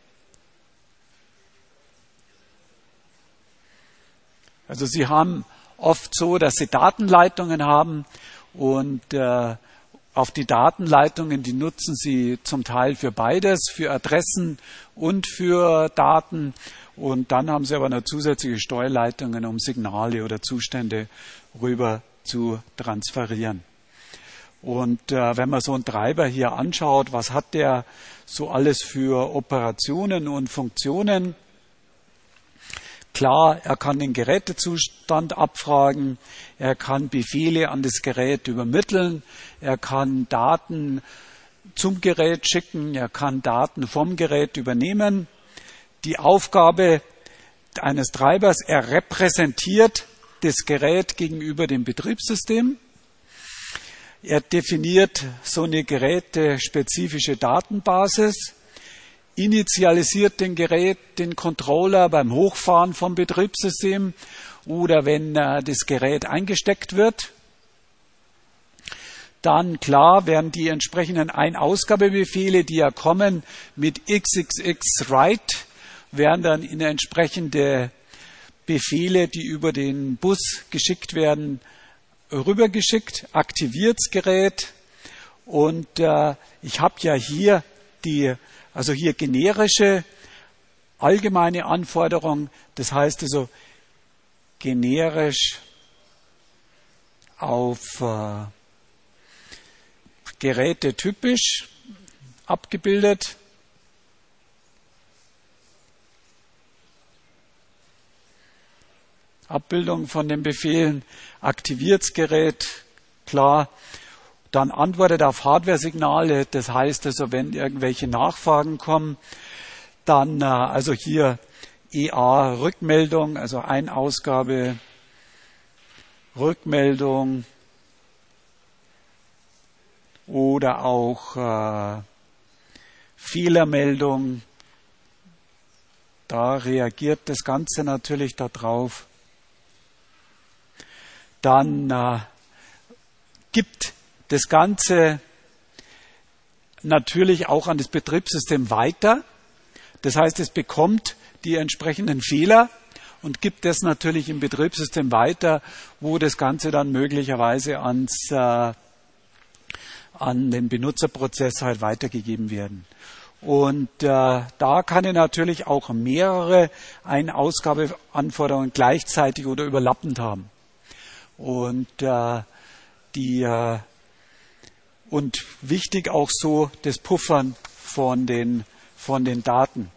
Also Sie haben oft so, dass Sie Datenleitungen haben und auf die Datenleitungen, die nutzen Sie zum Teil für beides, für Adressen und für Daten. Und dann haben Sie aber noch zusätzliche Steuerleitungen, um Signale oder Zustände rüber zu transferieren. Und wenn man so einen Treiber hier anschaut, was hat der so alles für Operationen und Funktionen? Klar, er kann den Gerätezustand abfragen, er kann Befehle an das Gerät übermitteln, er kann Daten zum Gerät schicken, er kann Daten vom Gerät übernehmen. Die Aufgabe eines Treibers, er repräsentiert das Gerät gegenüber dem Betriebssystem. Er definiert so eine gerätespezifische Datenbasis, initialisiert den Controller beim Hochfahren vom Betriebssystem oder wenn das Gerät eingesteckt wird. Dann, klar, werden die entsprechenden Ein-Ausgabebefehle, die ja kommen, mit XXX write, werden dann in entsprechende Befehle, die über den Bus geschickt werden, rübergeschickt, aktiviert das Gerät. Und ich habe ja hier hier generische, allgemeine Anforderungen, das heißt also generisch auf Geräte typisch abgebildet. Abbildung von den Befehlen, aktiviert das Gerät, klar, dann antwortet auf Hardware-Signale, das heißt also, wenn irgendwelche Nachfragen kommen, dann also hier EA-Rückmeldung, also Ein-Ausgabe, Rückmeldung oder auch Fehlermeldung, da reagiert das Ganze natürlich darauf. Dann gibt das Ganze natürlich auch an das Betriebssystem weiter. Das heißt, es bekommt die entsprechenden Fehler und gibt das natürlich im Betriebssystem weiter, wo das Ganze dann möglicherweise an den Benutzerprozess halt weitergegeben werden. Und da kann ich natürlich auch mehrere Ein-Ausgabe-Anforderungen gleichzeitig oder überlappend haben. Und und wichtig auch so das Puffern von den Daten.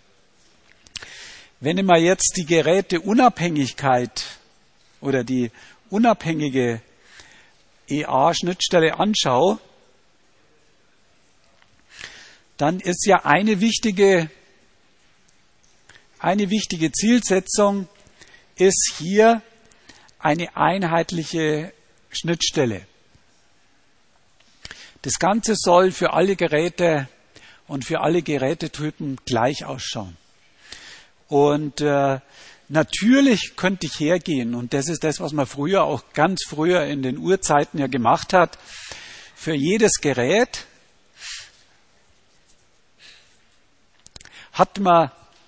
Wenn ich mir jetzt die Geräteunabhängigkeit oder die unabhängige EA-Schnittstelle anschaue, dann ist ja eine wichtige Zielsetzung ist hier eine einheitliche Schnittstelle. Das Ganze soll für alle Geräte und für alle Gerätetypen gleich ausschauen. Und natürlich könnte ich hergehen, und das ist das, was man früher, auch ganz früher in den Urzeiten ja gemacht hat, für jedes Gerät hat man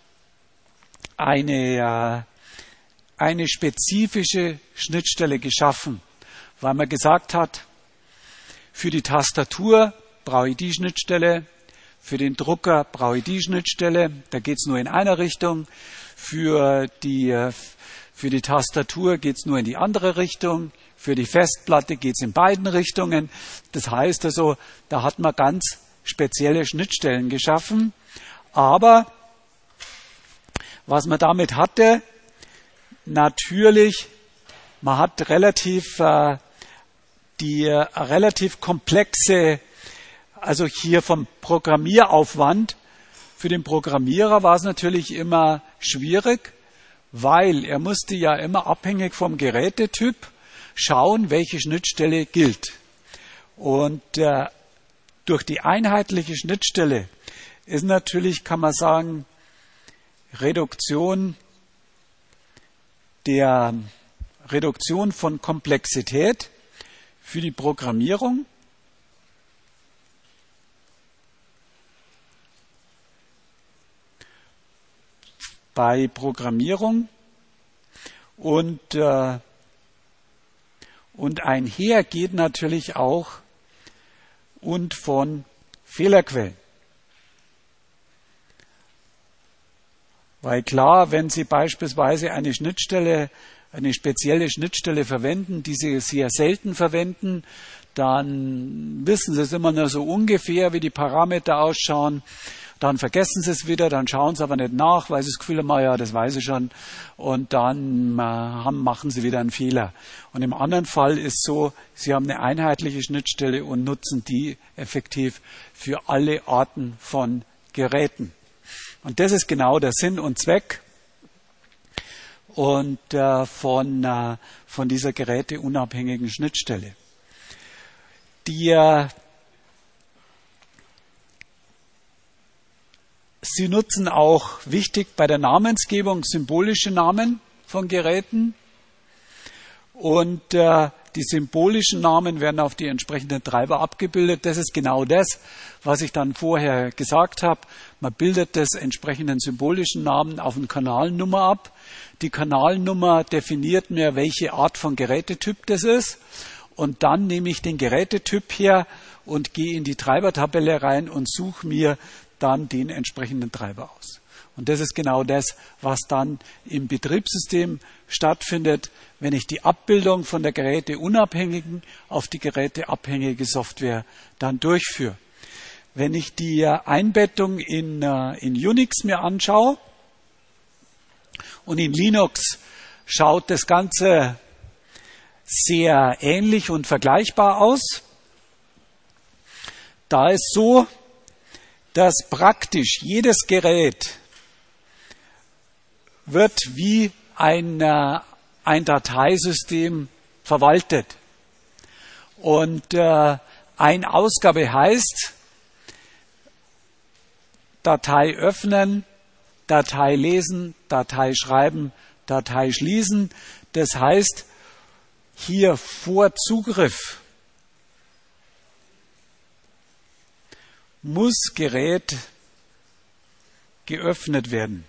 eine spezifische Schnittstelle geschaffen, weil man gesagt hat, für die Tastatur brauche ich die Schnittstelle, für den Drucker brauche ich die Schnittstelle, da geht es nur in einer Richtung, für die Tastatur geht es nur in die andere Richtung, für die Festplatte geht es in beiden Richtungen. Das heißt also, da hat man ganz spezielle Schnittstellen geschaffen, aber was man damit hatte, natürlich, man hat relativ komplexe, also hier vom Programmieraufwand, für den Programmierer war es natürlich immer schwierig, weil er musste ja immer abhängig vom Gerätetyp schauen, welche Schnittstelle gilt. Und durch die einheitliche Schnittstelle ist natürlich, kann man sagen, Reduktion von Komplexität für die Programmierung. Bei Programmierung und einher geht natürlich auch und von Fehlerquellen. Weil klar, wenn Sie beispielsweise eine spezielle Schnittstelle verwenden, die Sie sehr selten verwenden, dann wissen Sie es immer nur so ungefähr, wie die Parameter ausschauen. Dann vergessen sie es wieder, dann schauen sie aber nicht nach, weil sie das Gefühl haben, ja, das weiß ich schon. Und dann machen sie wieder einen Fehler. Und im anderen Fall ist so, sie haben eine einheitliche Schnittstelle und nutzen die effektiv für alle Arten von Geräten. Und das ist genau der Sinn und Zweck und von dieser geräteunabhängigen Schnittstelle. Sie nutzen auch, wichtig bei der Namensgebung, symbolische Namen von Geräten. Und die symbolischen Namen werden auf die entsprechenden Treiber abgebildet. Das ist genau das, was ich dann vorher gesagt habe. Man bildet das entsprechenden symbolischen Namen auf eine Kanalnummer ab. Die Kanalnummer definiert mir, welche Art von Gerätetyp das ist. Und dann nehme ich den Gerätetyp her und gehe in die Treibertabelle rein und suche mir dann den entsprechenden Treiber aus. Und das ist genau das, was dann im Betriebssystem stattfindet, wenn ich die Abbildung von der geräteunabhängigen auf die geräteabhängige Software dann durchführe. Wenn ich die Einbettung in Unix mir anschaue und in Linux schaut das Ganze sehr ähnlich und vergleichbar aus. Da ist so, dass praktisch jedes Gerät wird wie ein Dateisystem verwaltet. Und eine Ausgabe heißt Datei öffnen, Datei lesen, Datei schreiben, Datei schließen. Das heißt, hier vor Zugriff muss Gerät geöffnet werden.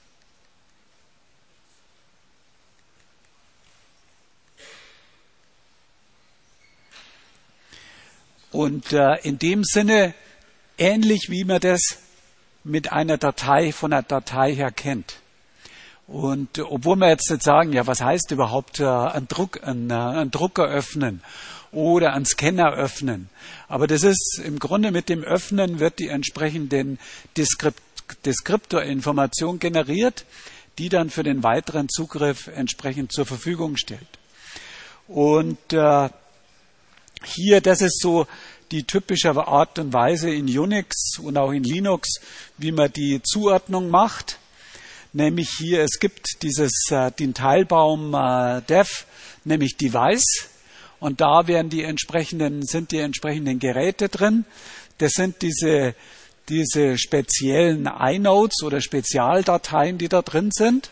Und in dem Sinne ähnlich wie man das mit einer Datei von einer Datei her kennt. Und obwohl wir jetzt nicht sagen, ja, was heißt überhaupt einen Drucker öffnen oder einen Scanner öffnen. Aber das ist im Grunde mit dem Öffnen wird die entsprechende Deskriptorinformation generiert, die dann für den weiteren Zugriff entsprechend zur Verfügung stellt. Und hier, das ist so die typische Art und Weise in Unix und auch in Linux, wie man die Zuordnung macht. Nämlich hier, es gibt den Teilbaum Dev, nämlich Device. Und da sind die entsprechenden Geräte drin. Das sind diese speziellen iNodes oder Spezialdateien, die da drin sind.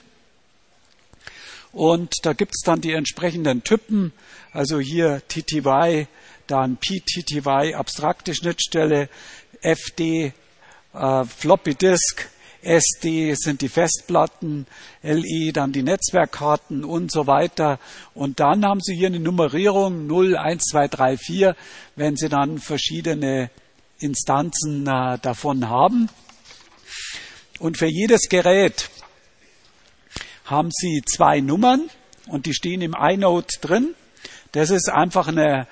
Und da gibt es dann die entsprechenden Typen, also hier TTY, dann PTTY, abstrakte Schnittstelle, FD, Floppy Disk, SD sind die Festplatten, LE dann die Netzwerkkarten und so weiter. Und dann haben Sie hier eine Nummerierung 0, 1, 2, 3, 4, wenn Sie dann verschiedene Instanzen davon haben. Und für jedes Gerät haben Sie 2 Nummern und die stehen im iNode drin. Das ist einfach ein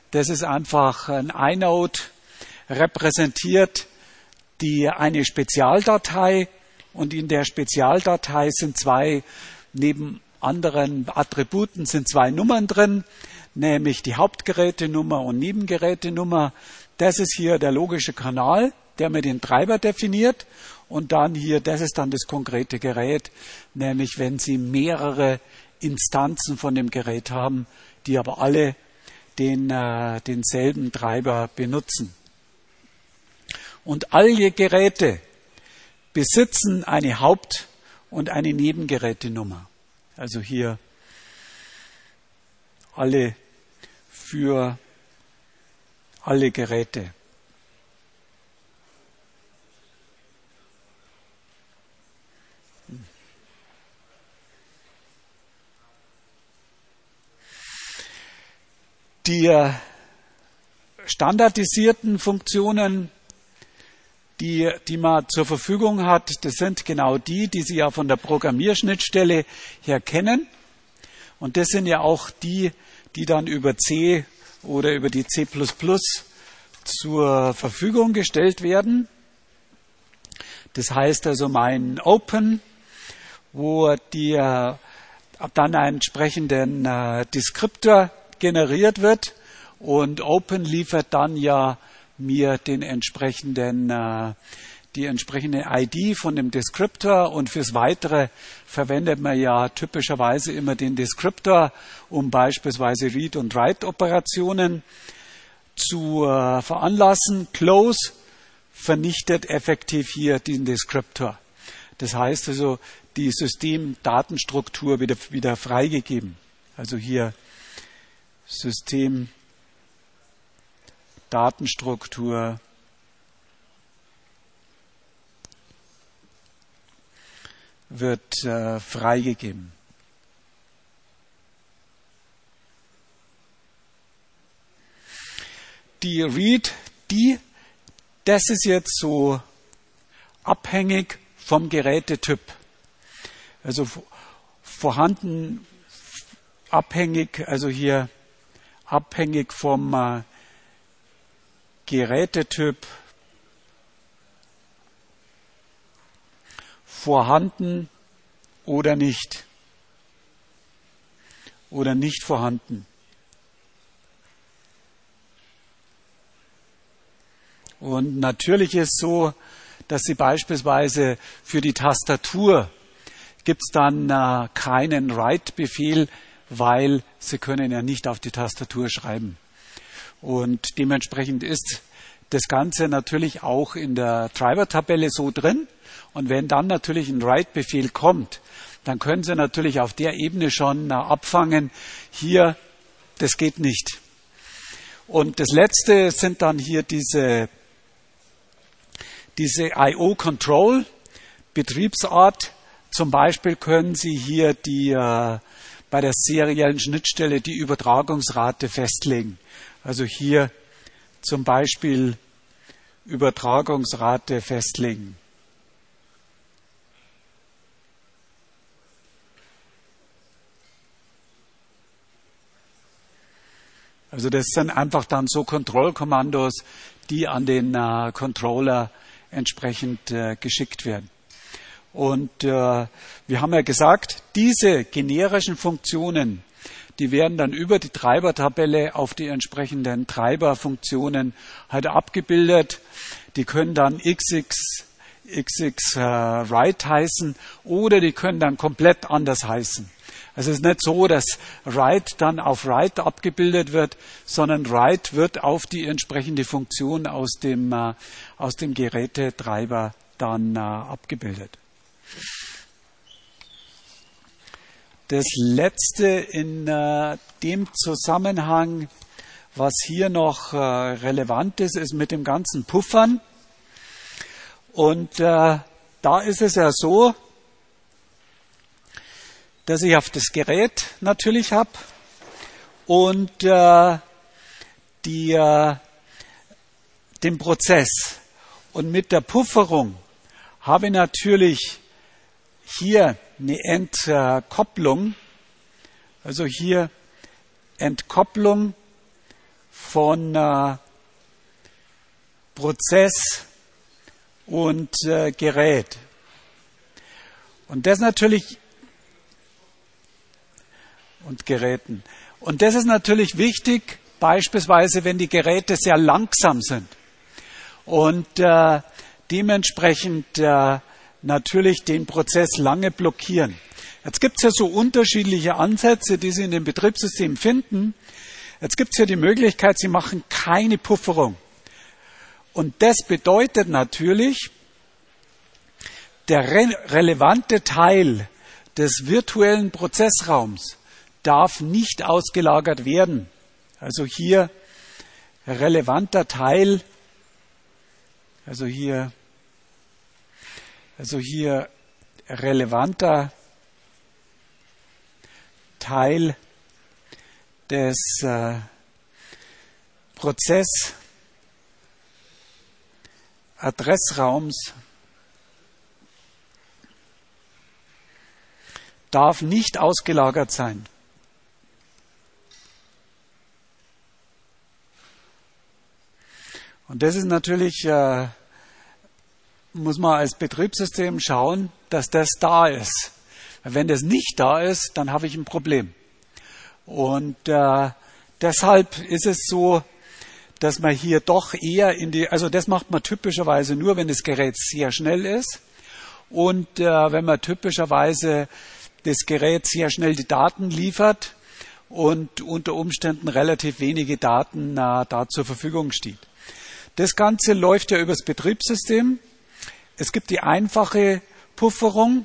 iNode, repräsentiert eine Spezialdatei und in der Spezialdatei sind neben anderen Attributen sind 2 Nummern drin, nämlich die Hauptgerätenummer und Nebengerätenummer. Das ist hier der logische Kanal, der mir den Treiber definiert. Und dann hier, das ist dann das konkrete Gerät, nämlich wenn Sie mehrere Instanzen von dem Gerät haben, die aber alle denselben Treiber benutzen. Und alle Geräte besitzen eine Haupt- und eine Nebengerätenummer. Also hier alle für alle Geräte. Die standardisierten Funktionen, die man zur Verfügung hat, das sind genau die Sie ja von der Programmierschnittstelle her kennen. Und das sind ja auch die dann über C oder über die C++ zur Verfügung gestellt werden. Das heißt also mein Open, wo dann einen entsprechenden Descriptor generiert wird und Open liefert dann ja mir die entsprechende ID von dem Descriptor und fürs Weitere verwendet man ja typischerweise immer den Descriptor, um beispielsweise Read- und Write-Operationen zu veranlassen. Close vernichtet effektiv hier den Descriptor. Das heißt also, die Systemdatenstruktur wieder freigegeben. Also hier Systemdatenstruktur wird freigegeben. Die Read, das ist jetzt so abhängig vom Gerätetyp. Also vorhanden abhängig, also hier abhängig vom Gerätetyp vorhanden oder nicht vorhanden. Und natürlich ist so, dass Sie beispielsweise für die Tastatur gibt es dann keinen Write-Befehl, weil Sie können ja nicht auf die Tastatur schreiben. Und dementsprechend ist das Ganze natürlich auch in der Treiber-Tabelle so drin. Und wenn dann natürlich ein Write-Befehl kommt, dann können Sie natürlich auf der Ebene schon abfangen, hier, das geht nicht. Und das Letzte sind dann hier diese I/O-Control, Betriebsart. Zum Beispiel können Sie hier bei der seriellen Schnittstelle die Übertragungsrate festlegen. Also hier zum Beispiel Übertragungsrate festlegen. Also das sind einfach dann so Kontrollkommandos, die an den Controller entsprechend geschickt werden. Und wir haben ja gesagt, diese generischen Funktionen, die werden dann über die Treibertabelle auf die entsprechenden Treiberfunktionen halt abgebildet. Die können dann XX write heißen oder die können dann komplett anders heißen. Also es ist nicht so, dass write dann auf write abgebildet wird, sondern write wird auf die entsprechende Funktion aus dem Gerätetreiber dann abgebildet. Das Letzte in dem Zusammenhang, was hier noch relevant ist, ist mit dem ganzen Puffern. Und da ist es ja so, dass ich auf das Gerät natürlich habe und den Prozess. Und mit der Pufferung habe ich natürlich hier eine Entkopplung, also hier Entkopplung von Prozess und Gerät. Und das natürlich und Geräten. Und das ist natürlich wichtig, beispielsweise wenn die Geräte sehr langsam sind und dementsprechend natürlich den Prozess lange blockieren. Jetzt gibt es ja so unterschiedliche Ansätze, die Sie in dem Betriebssystem finden. Jetzt gibt es ja die Möglichkeit, Sie machen keine Pufferung. Und das bedeutet natürlich, der relevante Teil des virtuellen Prozessraums darf nicht ausgelagert werden. Also hier relevanter Teil, also hier relevanter Teil des Prozessadressraums darf nicht ausgelagert sein. Und das ist natürlich muss man als Betriebssystem schauen, dass das da ist. Wenn das nicht da ist, dann habe ich ein Problem. Und deshalb ist es so, dass man hier doch eher also das macht man typischerweise nur, wenn das Gerät sehr schnell ist und wenn man typischerweise das Gerät sehr schnell die Daten liefert und unter Umständen relativ wenige Daten da zur Verfügung steht. Das Ganze läuft ja übers Betriebssystem. Es gibt die einfache Pufferung.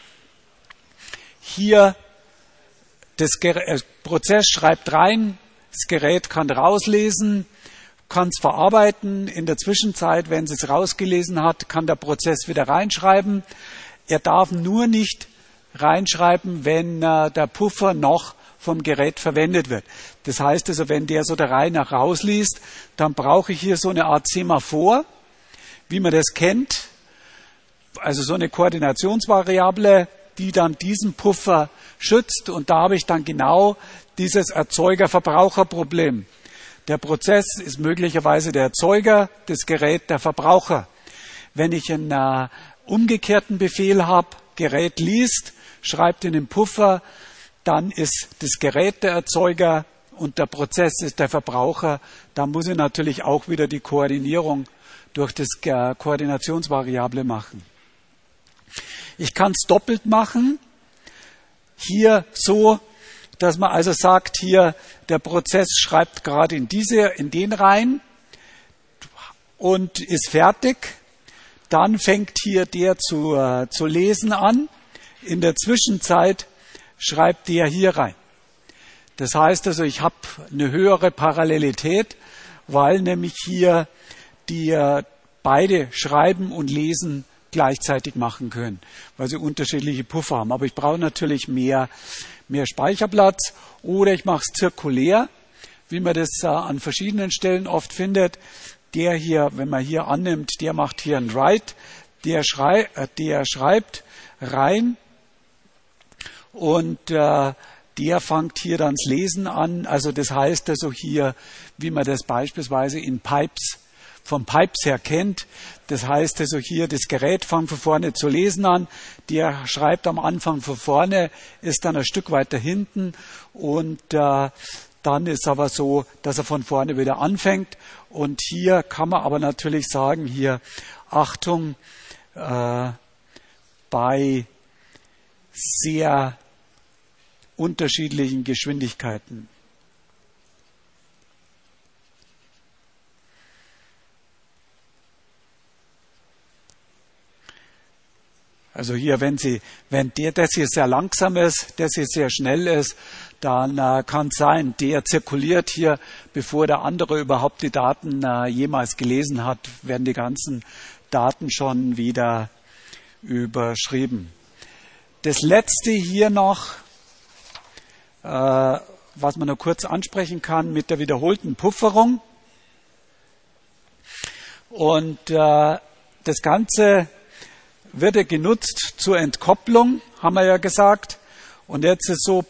Hier der Prozess schreibt rein, das Gerät kann rauslesen, kann es verarbeiten. In der Zwischenzeit, wenn es rausgelesen hat, kann der Prozess wieder reinschreiben. Er darf nur nicht reinschreiben, wenn der Puffer noch vom Gerät verwendet wird. Das heißt also, wenn der so der Reihe nach rausliest, dann brauche ich hier so eine Art Semaphor, wie man das kennt. Also so eine Koordinationsvariable, die dann diesen Puffer schützt. Und da habe ich dann genau dieses Erzeuger-Verbraucher-Problem. Der Prozess ist möglicherweise der Erzeuger, das Gerät der Verbraucher. Wenn ich einen umgekehrten Befehl habe, Gerät liest, schreibt in den Puffer, dann ist das Gerät der Erzeuger und der Prozess ist der Verbraucher. Da muss ich natürlich auch wieder die Koordinierung durch das Koordinationsvariable machen. Ich kann es doppelt machen. Hier so, dass man also sagt, hier der Prozess schreibt gerade in den rein und ist fertig. Dann fängt hier der zu lesen an. In der Zwischenzeit schreibt der hier rein. Das heißt also, ich habe eine höhere Parallelität, weil nämlich hier die beide Schreiben und Lesen gleichzeitig machen können, weil sie unterschiedliche Puffer haben. Aber ich brauche natürlich mehr Speicherplatz oder ich mache es zirkulär, wie man das an verschiedenen Stellen oft findet. Der hier, wenn man hier annimmt, der macht hier ein Write, der schreibt rein und der fängt hier dann das Lesen an. Also das heißt also hier, wie man das beispielsweise in Pipes vom Pipes her kennt. Das heißt also hier, das Gerät fängt von vorne zu lesen an, der schreibt am Anfang von vorne, ist dann ein Stück weiter hinten und dann ist aber so, dass er von vorne wieder anfängt. Und hier kann man aber natürlich sagen, hier Achtung, bei sehr unterschiedlichen Geschwindigkeiten. Also hier, wenn das hier sehr langsam ist, das hier sehr schnell ist, dann kann es sein, der zirkuliert hier, bevor der andere überhaupt die Daten jemals gelesen hat, werden die ganzen Daten schon wieder überschrieben. Das letzte hier noch, was man nur kurz ansprechen kann, mit der wiederholten Pufferung. Und das Ganze wird ja genutzt zur Entkopplung, haben wir ja gesagt. Und jetzt ist so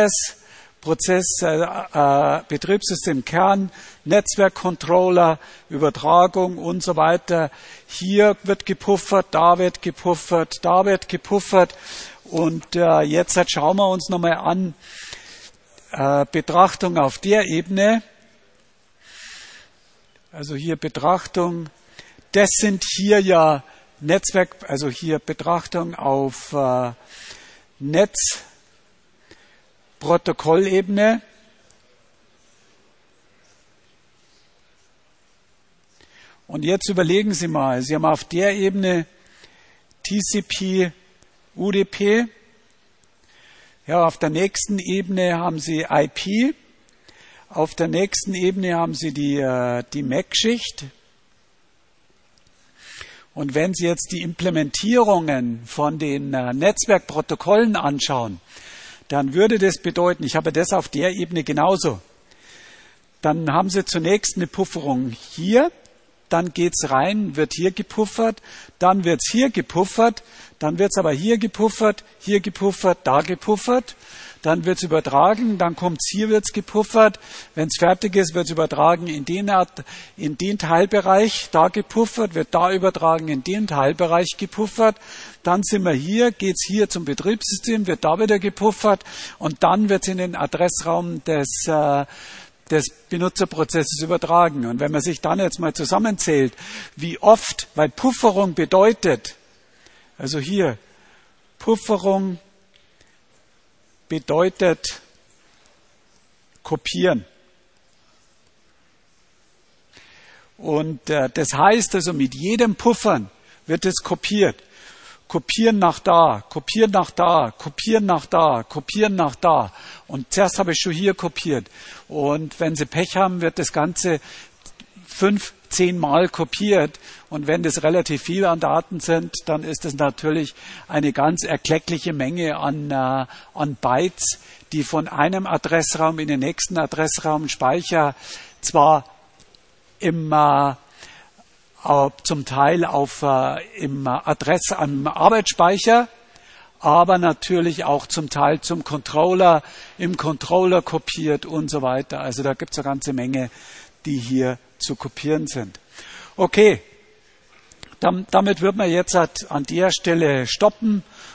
Betriebssystem Kern, Netzwerkcontroller, Übertragung und so weiter. Hier wird gepuffert, da wird gepuffert, da wird gepuffert. Und jetzt schauen wir uns nochmal an, Betrachtung auf der Ebene. Also hier Betrachtung, das sind hier ja Netzwerk, also hier Betrachtung auf Netzprotokollebene. Und jetzt überlegen Sie mal, Sie haben auf der Ebene TCP, UDP. Ja, auf der nächsten Ebene haben Sie IP. Auf der nächsten Ebene haben Sie die MAC-Schicht. Und wenn Sie jetzt die Implementierungen von den Netzwerkprotokollen anschauen, dann würde das bedeuten, ich habe das auf der Ebene genauso. Dann haben Sie zunächst eine Pufferung hier dann geht's rein, wird hier gepuffert, dann wird's hier gepuffert, dann wird's aber hier gepuffert, da gepuffert, dann wird's übertragen, dann kommt's hier, wird's gepuffert, wenn's fertig ist, wird's übertragen in den Teilbereich, da gepuffert, wird da übertragen, in den Teilbereich gepuffert, dann sind wir hier, geht's hier zum Betriebssystem, wird da wieder gepuffert und dann wird's in den Adressraum des Benutzerprozesses übertragen. Und wenn man sich dann jetzt mal zusammenzählt, wie oft, weil Pufferung bedeutet, also hier, Pufferung bedeutet kopieren. Und das heißt also, mit jedem Puffern wird es kopiert. Kopieren nach da, kopieren nach da, kopieren nach da, kopieren nach da. Und zuerst habe ich schon hier kopiert. Und wenn Sie Pech haben, wird das Ganze 5-10 Mal kopiert. Und wenn das relativ viel an Daten sind, dann ist das natürlich eine ganz erkleckliche Menge an Bytes, die von einem Adressraum in den nächsten Adressraum Speicher zwar zum Teil am Arbeitsspeicher, aber natürlich auch zum Teil zum Controller, im Controller kopiert und so weiter. Also da gibt es eine ganze Menge, die hier zu kopieren sind. Okay, damit wird man jetzt an der Stelle stoppen